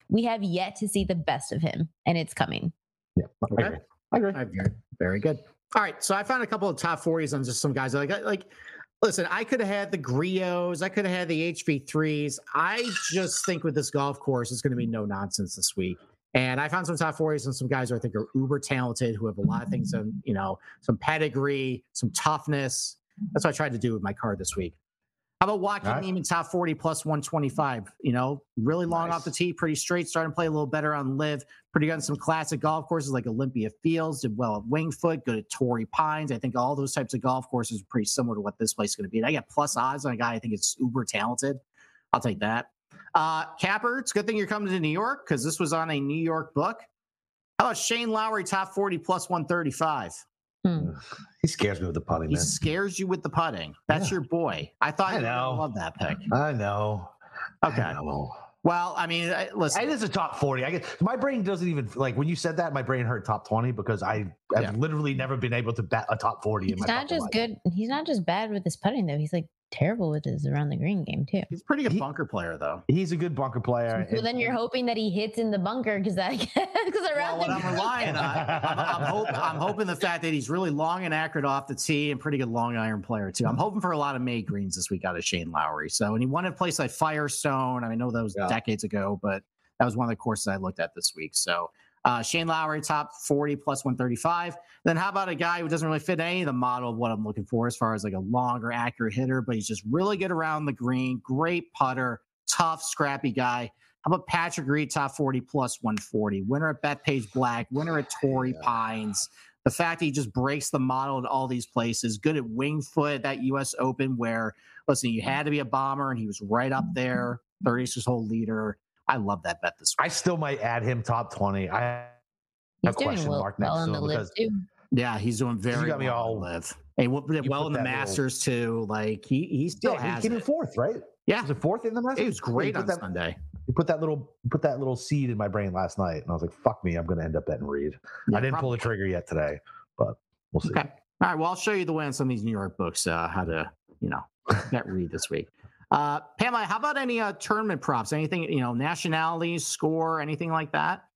we have yet to see the best of him, and it's coming. Yeah, I agree. I agree. I agree. Very good. All right, so I found a couple of top forties on just some guys. Like, like, listen, I could have had the Griots, I could have had the H V threes. I just think with this golf course, it's going to be no nonsense this week. And I found some top forties and some guys who I think are uber talented, who have a lot of things, on, you know, some pedigree, some toughness. That's what I tried to do with my card this week. How about Joaquin right. Niemann, top forty plus one twenty-five? You know, really long nice. Off the tee, pretty straight, starting to play a little better on live. Pretty good on some classic golf courses like Olympia Fields, did well at Winged Foot, good at Torrey Pines. I think all those types of golf courses are pretty similar to what this place is going to be. And I got plus odds on a guy I think is uber talented. I'll take that. Uh, Capper, it's a good thing you're coming to New York because this was on a New York book. How about Shane Lowry, top forty plus one thirty-five? Hmm. He scares me with the putting. He man. scares you with the putting. That's yeah. your boy. I thought I you know. love that pick. I know. Okay. I know. Well, I mean, I, listen. It is a top forty. I get my brain doesn't even like when you said that. My brain heard top twenty because I have yeah. literally never been able to bet a top forty. He's in my not just good. He's not just bad with his putting though. He's like terrible with his around the green game too. He's a pretty good he, bunker player though. He's a good bunker player. So and, then you're hoping that he hits in the bunker because that because around. Well, what the I'm relying on, I'm, I'm, hope, I'm hoping the fact that he's really long and accurate off the tee and pretty good long iron player too. I'm hoping for a lot of May greens this week out of Shane Lowry. So, and he won a place like Firestone. I mean, I know that was yeah. decades ago, but that was one of the courses I looked at this week. So. Uh, Shane Lowry, top forty plus one thirty-five. Then how about a guy who doesn't really fit any of the model of what I'm looking for as far as like a longer, accurate hitter, but he's just really good around the green, great putter, tough, scrappy guy. How about Patrick Reed, top forty plus one forty? Winner at Bethpage Black, winner at Torrey yeah. Pines. The fact that he just breaks the model in all these places, good at Winged Foot, that U S Open where, listen, you had to be a bomber, and he was right up there, thirty-six hole leader. I love that bet this week. I still might add him top twenty. I have he's a question well, mark next well to him because too. Yeah, he's doing very you got me well all live. Hey, well, well in the Masters little, too. Like he he still yeah, has he came it. in fourth, right? Yeah, was it fourth in the Masters? He was great on that, Sunday. You put that little put that little seed in my brain last night, and I was like, "Fuck me, I'm going to end up betting Reed." Yeah, I didn't probably. pull the trigger yet today, but we'll see. Okay. All right. Well, I'll show you the way on some of these New York books uh, how to you know bet Reed this week. Uh, Pamela, how about any uh, tournament props? Anything, you know, nationalities, score, anything like that?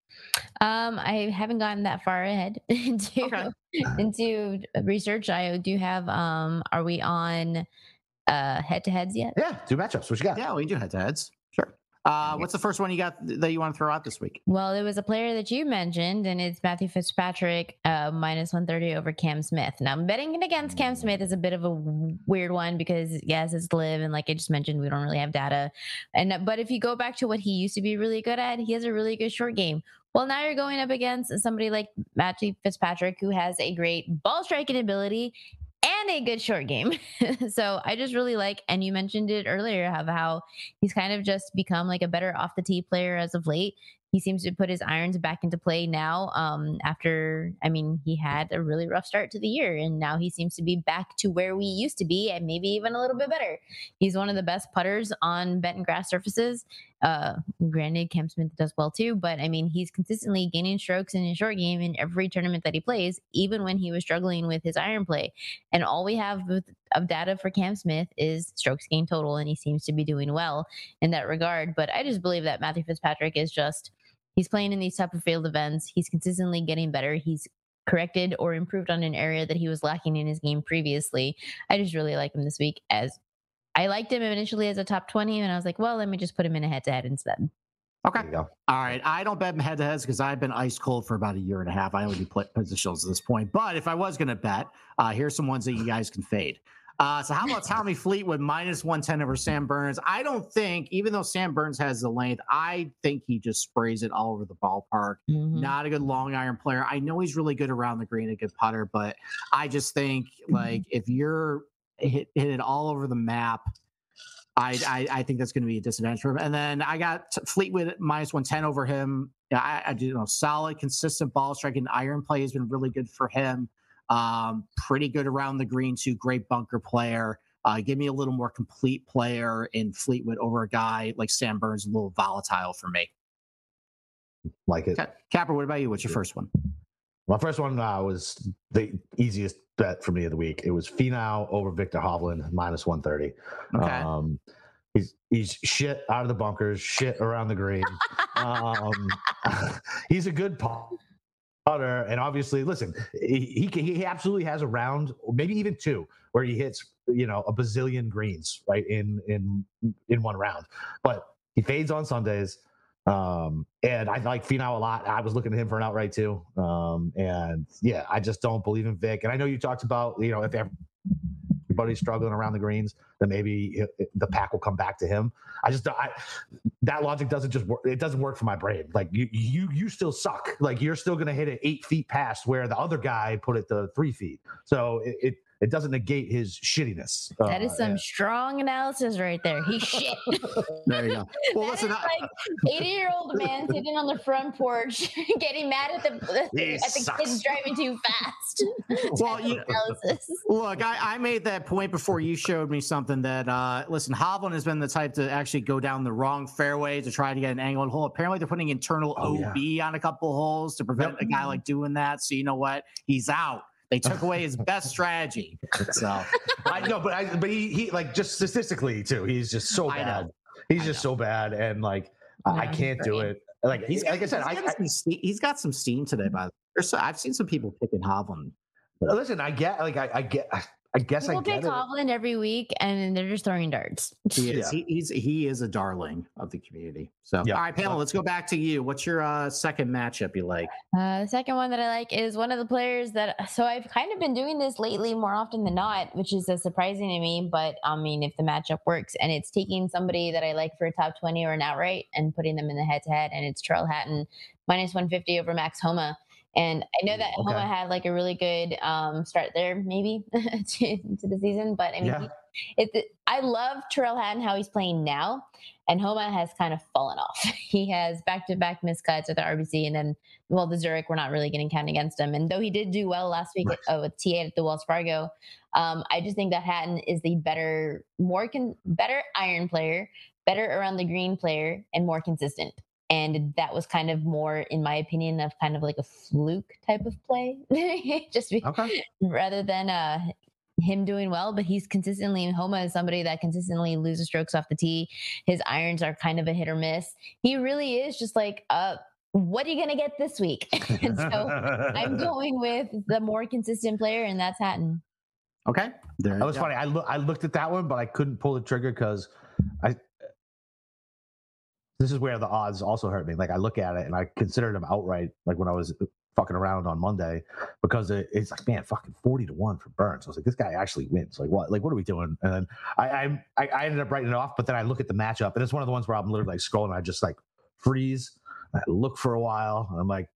Um, I haven't gotten that far ahead into okay. into research. I do have. Um, are we on uh, head-to-heads yet? Yeah, two matchups. What you got? Yeah, we do head-to-heads. Sure. Uh, what's the first one you got that you want to throw out this week? Well, it was a player that you mentioned, and it's Matthew Fitzpatrick, uh, minus one thirty over Cam Smith. Now, betting against Cam Smith is a bit of a weird one because, yes, it's live, and like I just mentioned, we don't really have data. And but if you go back to what he used to be really good at, he has a really good short game. Well, now you're going up against somebody like Matthew Fitzpatrick, who has a great ball striking ability and a good short game. So I just really like, and you mentioned it earlier, of how he's kind of just become like a better off the tee player as of late. He seems to put his irons back into play now um, after, I mean, he had a really rough start to the year, and now he seems to be back to where we used to be and maybe even a little bit better. He's one of the best putters on bent and grass surfaces. Uh, granted, Cam Smith does well too, but I mean, he's consistently gaining strokes in his short game in every tournament that he plays, even when he was struggling with his iron play. And all we have with, of data for Cam Smith is strokes gained total, and he seems to be doing well in that regard. But I just believe that Matthew Fitzpatrick is just, he's playing in these type of field events. He's consistently getting better. He's corrected or improved on an area that he was lacking in his game previously. I just really like him this week. As I liked him initially as a top twenty, and I was like, well, let me just put him in a head-to-head instead. Okay. All right. I don't bet head-to-heads because I've been ice cold for about a year and a half. I only do positionals at this point. But if I was going to bet, uh, here's some ones that you guys can fade. Uh, so how about Tommy Fleetwood minus one ten over Sam Burns? I don't think, even though Sam Burns has the length, I think he just sprays it all over the ballpark. Mm-hmm. Not a good long iron player. I know he's really good around the green, a good putter, but I just think like if you're hit, hit it all over the map, I, I, I think that's going to be a disadvantage for him. And then I got Fleetwood minus one ten over him. Yeah, I, I do you know solid, consistent ball striking. Iron play has been really good for him. Um, pretty good around the green too. Great bunker player. Uh, give me a little more complete player in Fleetwood over a guy like Sam Burns, a little volatile for me. Like it. Capper, what about you? What's your first one? My first one uh, was the easiest bet for me of the week. It was Finau over Victor Hovland, minus one thirty. Okay. Um, He's he's shit out of the bunkers, shit around the green. um, he's a good putter, and obviously, listen, he, he he absolutely has a round, maybe even two, where he hits you know a bazillion greens right in in in one round. But he fades on Sundays, um, and I like Finau a lot. I was looking at him for an outright too, um, and yeah, I just don't believe in Vic. And I know you talked about you know if everybody's struggling around the greens, then maybe it, it, the pack will come back to him. I just I, that logic doesn't just work. It doesn't work for my brain. Like you, you, you still suck. Like you're still going to hit it eight feet past where the other guy put it to three feet. So it, it, it doesn't negate his shittiness. That is uh, some yeah. strong analysis right there. He's shit. There you go. Well, That listen, is I, like eighty-year-old man sitting on the front porch, getting mad at the He at the sucks. kids driving too fast. well, you, Analysis. look, I, I made that point before you showed me something that, uh, listen, Hovland has been the type to actually go down the wrong fairway to try to get an angled hole. Apparently, they're putting internal Oh, O B yeah. on a couple holes to prevent Yep. a guy like doing that. So you know what? He's out. They took away his best strategy. So I know, but I, but he, he like just statistically too. He's just so I know. bad. He's I just know. so bad, and like No, I he's can't do great. it. Like he's like I said, I, he's got, I some steam, he's got some steam today. By the way, There's so, I've seen some people picking Hovland. listen. I get like I, I get. I guess People I get pick it. Hovland every week, and they're just throwing darts. He is. Yeah. He, he's he is a darling of the community. So Yep. all right, Pamela, let's go back to you. What's your uh, second matchup you like? Uh, the second one that I like is one of the players that. So I've kind of been doing this lately more often than not, which is uh, surprising to me. But I mean, if the matchup works, and it's taking somebody that I like for a top twenty or an outright and putting them in the head-to-head, and it's Tyrrell Hatton minus one fifty over Max Homa. And I know that Okay. Homa had like a really good um, start there, maybe to, to the season. But I mean, Yeah. he, it, I love Tyrrell Hatton how he's playing now, and Homa has kind of fallen off. He has back-to-back miscuts at the R B C, and then well, the Zurich we're not really going to count against him. And though he did do well last week Right. at, uh, with T eight at the Wells Fargo, um, I just think that Hatton is the better, more con- better iron player, better around the green player, and more consistent. And that was kind of more, in my opinion, of kind of like a fluke type of play, just be, Okay. rather than uh, him doing well. But he's consistently, Homa is somebody that consistently loses strokes off the tee. His irons are kind of a hit or miss. He really is just like, uh, what are you going to get this week? And so I'm going with the more consistent player, and that's Hatton. Okay, there That you was go. funny. I look. I looked at that one, but I couldn't pull the trigger because I. This is where the odds also hurt me. Like I look at it and I considered him outright. Like when I was fucking around on Monday, because it, it's like, man, fucking forty to one for Burns. I was like, this guy actually wins. Like what? Like what are we doing? And then I I I ended up writing it off. But then I look at the matchup, and it's one of the ones where I'm literally like scrolling. And I just like freeze. I look for a while, and I'm like,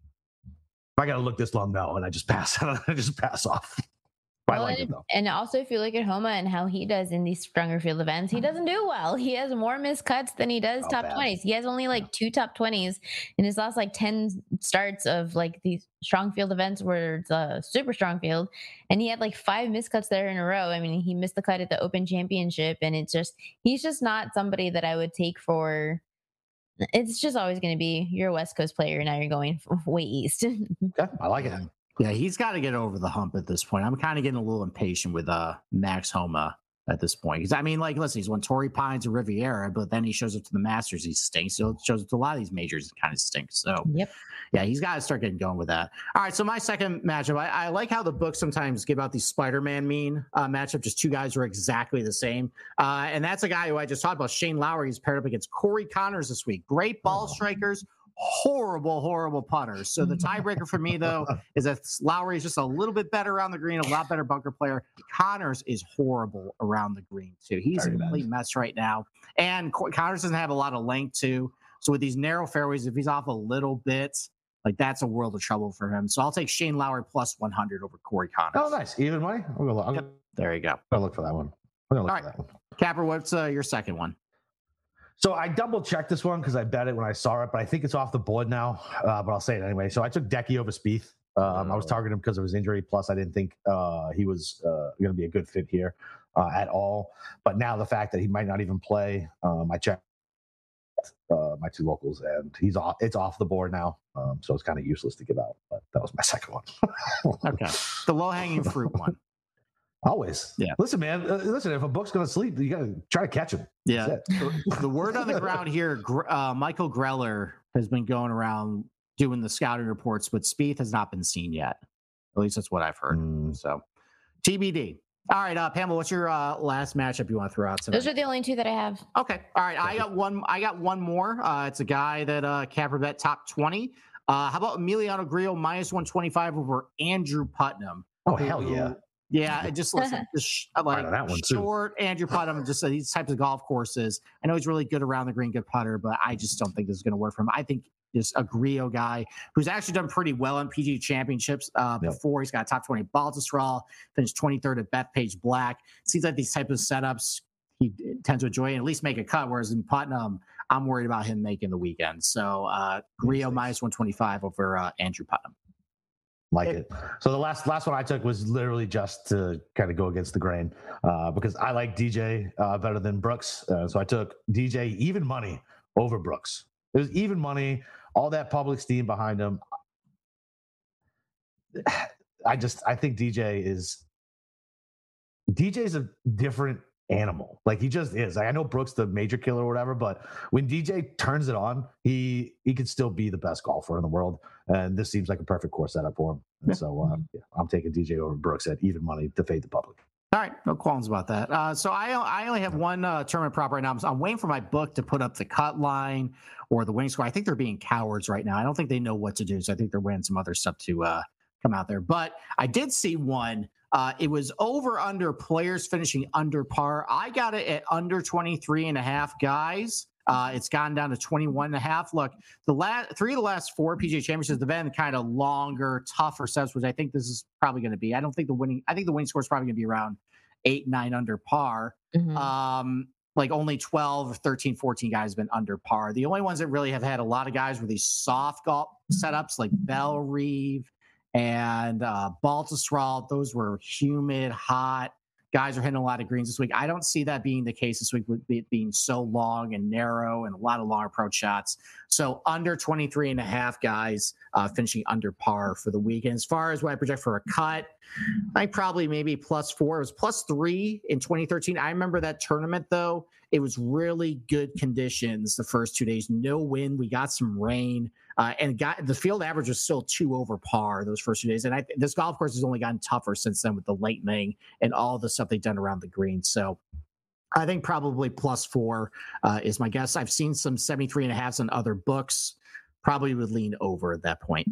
if I got to look this long, no, and I just pass. I just pass off. I Well, like it and, though. and also, if you look at Homa and how he does in these stronger field events, he doesn't do well. He has more miscuts than he does Oh, top bad. twenties. He has only like two top twenties in his last like ten starts of like these strong field events where it's a super strong field. And he had like five miscuts there in a row. I mean, he missed the cut at the Open Championship, and it's just, he's just not somebody that I would take for. It's just always going to be, you're a West Coast player, now you're going way east. Okay, I like it. Yeah, he's got to get over the hump at this point. I'm kind of getting a little impatient with uh Max Homa at this point. Because I mean, like, listen, he's won Torrey Pines and Riviera, but then he shows up to the Masters, he stinks. So shows up to a lot of these majors, it kind of stinks. So Yep. yeah, he's got to start getting going with that. All right, so my second matchup, I, I like how the books sometimes give out these Spider-Man mean uh, matchup, just two guys who are exactly the same. Uh, and that's a guy who I just talked about, Shane Lowry. He's paired up against Corey Connors this week. Great ball strikers. Horrible, horrible putters. So the tiebreaker for me, though, is that Lowry is just a little bit better around the green, a lot better bunker player. Connors is horrible around the green, too. He's Very a bad. complete mess right now. And Co- Connors doesn't have a lot of length, too. So with these narrow fairways, if he's off a little bit, like that's a world of trouble for him. So I'll take Shane Lowry plus one hundred over Corey Connors. Oh, nice. Even money. I'm gonna, I'm Yep. There you go. gonna look for that one. I'm gonna look All for that one. Capper, what's uh, your second one? So I double checked this one because I bet it when I saw it, but I think it's off the board now. Uh, but I'll say it anyway. So I took Decky over Spieth. Um, I was targeting him because of his injury. Plus, I didn't think uh, he was uh, going to be a good fit here uh, at all. But now the fact that he might not even play, um, I checked uh, my two locals, and he's off. It's off the board now. Um, so it's kind of useless to give out. But that was my second one. Okay. The low hanging fruit one. Always. Yeah. Listen, man. Uh, listen, if a book's going to sleep, you got to try to catch him. Yeah. The word on the ground here, uh, Michael Greller has been going around doing the scouting reports, but Spieth has not been seen yet. At least that's what I've heard. Mm. So T B D. All right, uh, Pamela, what's your uh, last matchup you want to throw out tonight? Those are the only two that I have. Okay. All right. I got one. I got one more. Uh, it's a guy that uh, Capper bet top twenty. Uh, how about Emiliano Grillo minus one twenty-five over Andrew Putnam? Oh, hell yeah. Yeah, just listen, just like right that one short too. Andrew Putnam, just uh, these types of golf courses. I know he's really good around the green, good putter, but I just don't think this is going to work for him. I think this a Grillo guy who's actually done pretty well in P G A Championships uh, yep. before. He's got a top twenty Baltusrol, finished twenty-third at Bethpage Black. Seems like these types of setups he tends to enjoy and at least make a cut. Whereas in Putnam, I'm worried about him making the weekend. So uh, Grillo minus one twenty-five over uh, Andrew Putnam. Like it. So the last last one I took was literally just to kind of go against the grain uh, because I like D J uh, better than Brooks. Uh, so I took D J even money over Brooks. It was even money, all that public steam behind him. I just I think D J is D J's a different animal. Like he just is. Like, I know Brooks the major killer or whatever, but when D J turns it on, he he could still be the best golfer in the world. And this seems like a perfect course setup for him. And yeah. so um, yeah, I'm taking D J over Brooks at even money to fade the public. All right, no qualms about that. Uh, so I I only have one uh, tournament prop right now. I'm, I'm waiting for my book to put up the cut line or the winning score. I think they're being cowards right now. I don't think they know what to do. So I think they're weighing some other stuff to uh, come out there. But I did see one. Uh, it was over under players finishing under par. I got it at under twenty-three and a half guys. Uh, it's gone down to twenty-one and a half. Look, the last three of the last four P G A Championships have been kind of longer, tougher sets, which I think this is probably going to be. I don't think the winning, I think the winning score is probably going to be around eight, nine under par. Mm-hmm. Um, like only twelve, thirteen, fourteen guys have been under par. The only ones that really have had a lot of guys were these soft golf setups like Belle Reeve and uh, Baltusrol. Those were humid, hot. Guys are hitting a lot of greens this week. I don't see that being the case this week with it being so long and narrow and a lot of long approach shots. So under twenty-three and a half guys uh, finishing under par for the week. And as far as what I project for a cut, I probably maybe plus four. It was plus three in twenty thirteen. I remember that tournament though. It was really good conditions the first two days. No wind. We got some rain. Uh, and got, the field average was still two over par those first two days. And I, this golf course has only gotten tougher since then with the lightning and all the stuff they've done around the green. So I think probably plus four uh, is my guess. I've seen some seventy-three and a halves in other books. Probably would lean over at that point.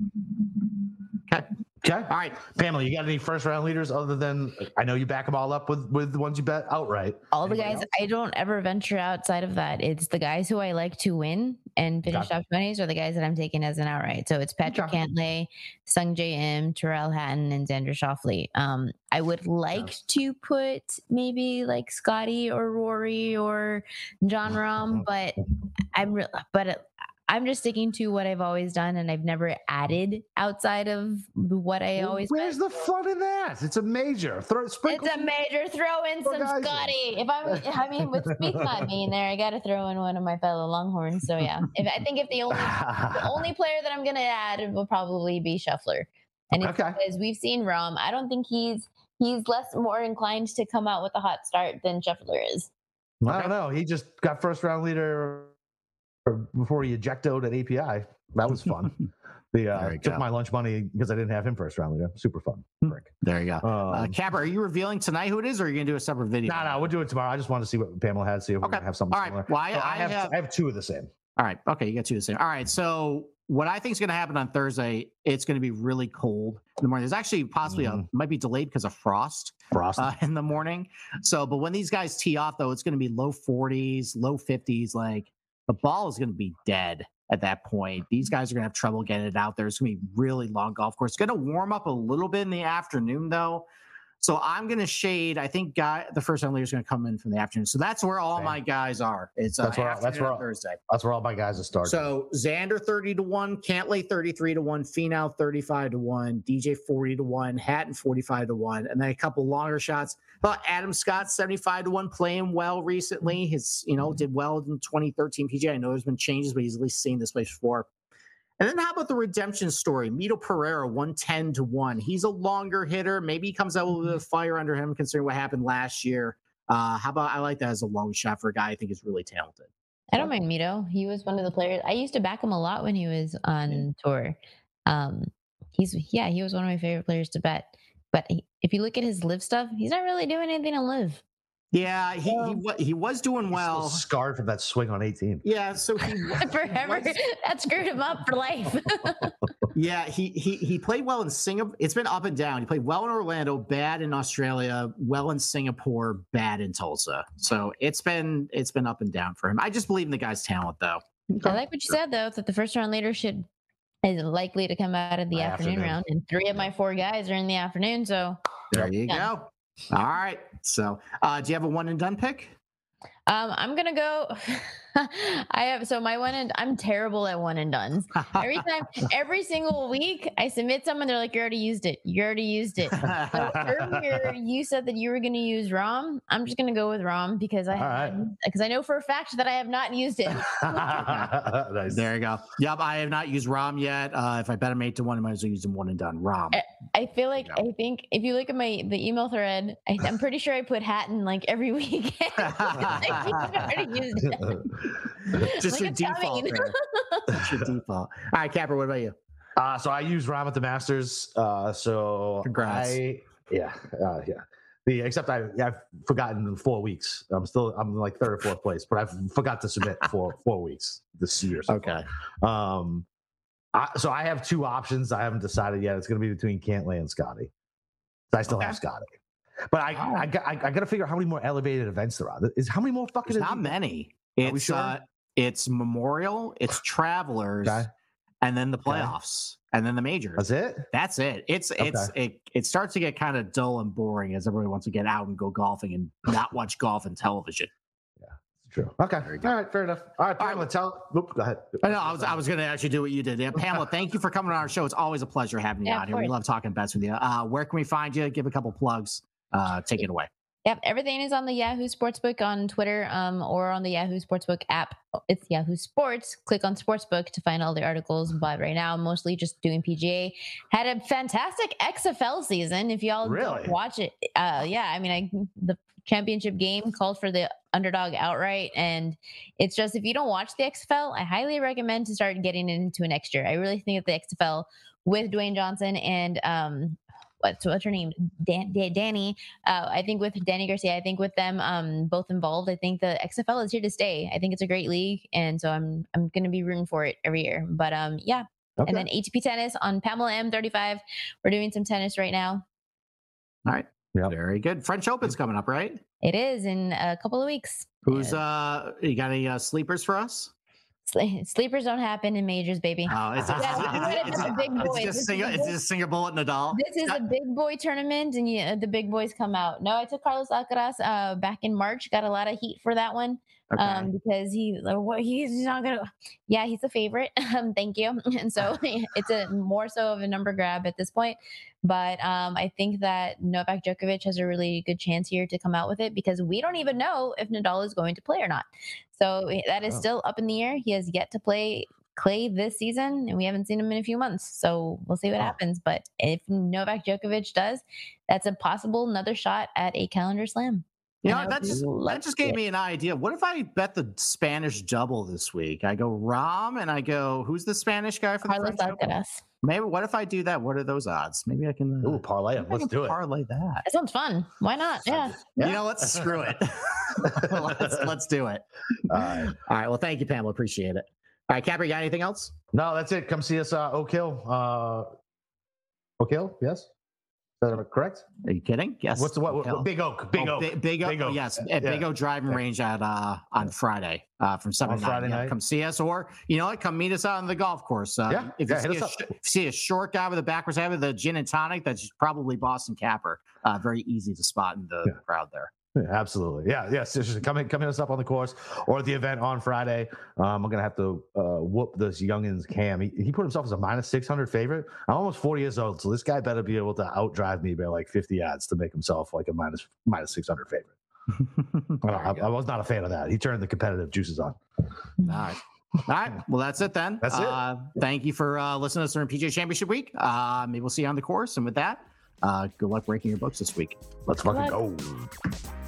Okay. Okay. All right. Pamela, you got any first round leaders other than, I know you back them all up with, with the ones you bet outright. All the guys, else? I don't ever venture outside of that. It's the guys who I like to win and finish top twenties are the guys that I'm taking as an outright. So it's Patrick okay. Cantlay, Sung J M, Terrell Hatton, and Xander Schauffele. Um, I would like yeah. to put maybe like Scotty or Rory or John Rahm, but I'm real, but it, I'm just sticking to what I've always done, and I've never added outside of what I well, always. Where's bet. the fun in that? It's a major. Throw sprinkle. It's a major. Throw in some Scotty. If I'm, I mean, with Spieth not being there, I got to throw in one of my fellow Longhorns. So yeah, if I think if the only the only player that I'm gonna add will probably be Scheffler, and it's okay. because we've seen Rahm. I don't think he's he's less more inclined to come out with a hot start than Scheffler is. I don't know. He just got first round leader. Before he ejected at A P I. That was fun. The uh, took go. my lunch money because I didn't have him first round leader. Super fun. Frick. There you go. Um, uh, Capper, are you revealing tonight who it is, or are you gonna do a separate video? No, nah, no, nah, we'll do it tomorrow. I just wanted to see what Pamela had, see if okay. we have something All right. similar. Well, I, so I, I, have, have I have two of the same. All right. Okay, you got two of the same. All right. So what I think is going to happen on Thursday, it's going to be really cold in the morning. There's actually possibly mm-hmm. a might be delayed because of frost. Frost uh, in the morning. So, but when these guys tee off, though, it's going to be low forties, low fifties, like. The ball is going to be dead at that point. These guys are going to have trouble getting it out there. It's going to be really long golf course. It's going to warm up a little bit in the afternoon, though. So I'm going to shade. I think guy, the first round leader is going to come in from the afternoon. So that's where all Same. my guys are. It's uh, that's where that's where Thursday. That's where all my guys are starting. So Xander thirty to one, Cantlay thirty-three to one, Finau thirty-five to one, D J forty to one, Hatton forty-five to one, and then a couple longer shots. But Adam Scott seventy-five to one, playing well recently. His you know did well in twenty thirteen P G A. I know there's been changes, but he's at least seen this place before. And then how about the redemption story? Mito Pereira, one ten to one. He's a longer hitter. Maybe he comes out with a bit of fire under him considering what happened last year. Uh, how about I like that as a long shot for a guy I think is really talented. I don't mind Mito. He was one of the players. I used to back him a lot when he was on yeah. tour. Um, he's yeah, he was one of my favorite players to bet. But he, if you look at his live stuff, he's not really doing anything to live. Yeah, he he, he was doing well. He's still scarred from that swing on eighteen. Yeah, so he forever was, that screwed him up for life. yeah, he he he played well in Singapore. It's been up and down. He played well in Orlando, bad in Australia, well in Singapore, bad in Tulsa. So it's been it's been up and down for him. I just believe in the guy's talent, though. I like what you said though, that the first round leadership is likely to come out of the afternoon, afternoon round, and three of my four guys are in the afternoon. So there you yeah. go. All right. So, uh, do you have a one and done pick? Um, I'm gonna go. I have so my one and I'm terrible at one and dones. Every time, every single week, I submit someone. They're like, "You already used it. You already used it." So earlier, you said that you were going to use Rom. I'm just going to go with Rom because I because right. I know for a fact that I have not used it. Nice. There you go. Yep, I have not used Rom yet. Uh, if I bet him eight to one, I might as well use him one and done. Rom. I, I feel like I think if you look at my the email thread, I, I'm pretty sure I put Hatton like every week. Like, you already used it. Just like your default. Just your default. All right, Capper, what about you? Uh, so I use Rom at the Masters. Uh, so Congrats. I, yeah, uh, yeah. The except I I've forgotten in four weeks. I'm still I'm like third or fourth place, but I've forgot to submit for four weeks this year. So okay. Far. Um, I, so I have two options. I haven't decided yet. It's going to be between Cantlay and Scotty. So I still okay. have Scotty. But I, oh. I, I, I got to figure out how many more elevated events there are. Is how many more fucking? There's not many. It's sure? uh, it's Memorial, it's Travelers, okay. and then the playoffs, okay. and then the majors. That's it. That's it. It's okay. it's it. It starts to get kind of dull and boring as everybody wants to get out and go golfing and not watch golf and television. Yeah, it's true. Okay, all right, fair enough. All right, Pamela, tell. Oops, go ahead. I know. I was I was going to actually do what you did. Yeah, Pamela, thank you for coming on our show. It's always a pleasure having you yeah, out here. We love talking bets with you. Uh, where can we find you? Give a couple plugs. Uh, take it away. Yep, everything is on the Yahoo Sportsbook on Twitter um, or on the Yahoo Sportsbook app. It's Yahoo Sports. Click on Sportsbook to find all the articles. But right now, I'm mostly just doing P G A. Had a fantastic X F L season. If y'all really? don't watch it, uh, yeah, I mean, I the championship game called for the underdog outright. And it's just, if you don't watch the X F L, I highly recommend to start getting into it next year. I really think that the X F L with Dwayne Johnson and um, what's what's her name? Dan, Dan, Danny. Uh, I think with Danny Garcia, I think with them um, both involved, I think the X F L is here to stay. I think it's a great league, and so I'm I'm going to be rooting for it every year. But um, yeah. Okay. And then A T P tennis on Pamela M thirty-five. We're doing some tennis right now. All right. Yep. Very good. French Open's coming up, right? It is in a couple of weeks. Who's yeah. uh? You got any uh, sleepers for us? Sleepers don't happen in majors, baby. Oh, it's, it's, it's, it's, big boys. It's just single, it's just single bullet Nadal. This is a big boy tournament, and you, the big boys come out. No, I took Carlos Alcaraz uh, back in March. Got a lot of heat for that one. Okay. Um, because he, what he's not gonna, yeah, he's a favorite. Um, thank you. And so it's a more so of a number grab at this point. But um, I think that Novak Djokovic has a really good chance here to come out with it because we don't even know if Nadal is going to play or not. So that is oh. still up in the air. He has yet to play clay this season, and we haven't seen him in a few months. So we'll see what oh. happens. But if Novak Djokovic does, that's a possible another shot at a calendar slam. You know, that just, that just gave me an idea. What if I bet the Spanish double this week? I go Rom and I go, who's the Spanish guy for the Carlos Alcaraz? Maybe what if I do that? What are those odds? Maybe I can. Uh, Ooh, parlay them. Let's do it. Parlay that. That sounds fun. Why not? Yeah. You know, let's screw it. let's let's do it. All right. All right. Well, thank you, Pamela. Appreciate it. All right, Capper, you got anything else? No, that's it. Come see us, uh, Oak Hill. Uh, Oak Hill, yes. Is that correct? Are you kidding? Yes. What's the what? what Big Oak. Big oh, Oak. Big, Big Oak. Big Oak. Yes, at yeah. Big Oak Driving yeah. Range at uh, on Friday uh, from seven to nine. Yeah, come see us, or you know what? Come meet us out on the golf course. Uh, yeah. If yeah, you see a, sh- if you see a short guy with a backwards hat with a gin and tonic, that's probably Boston Capper. Uh, very easy to spot in the yeah. crowd there. Yeah, absolutely. Yeah. Yes. Yeah, come in, come hit us up on the course or at the event on Friday. Um, I'm going to have to uh, whoop this youngin's Cam. He, he put himself as a minus six hundred favorite. I'm almost forty years old. So this guy better be able to outdrive me by like fifty yards to make himself like a minus, minus six hundred favorite. I, I, I was not a fan of that. He turned the competitive juices on. All right. All right. Well, that's it then. That's it. Uh, thank you for uh, listening to us during P G A Championship Week. Uh, maybe we'll see you on the course. And with that, uh, good luck breaking your books this week. Let's fucking go.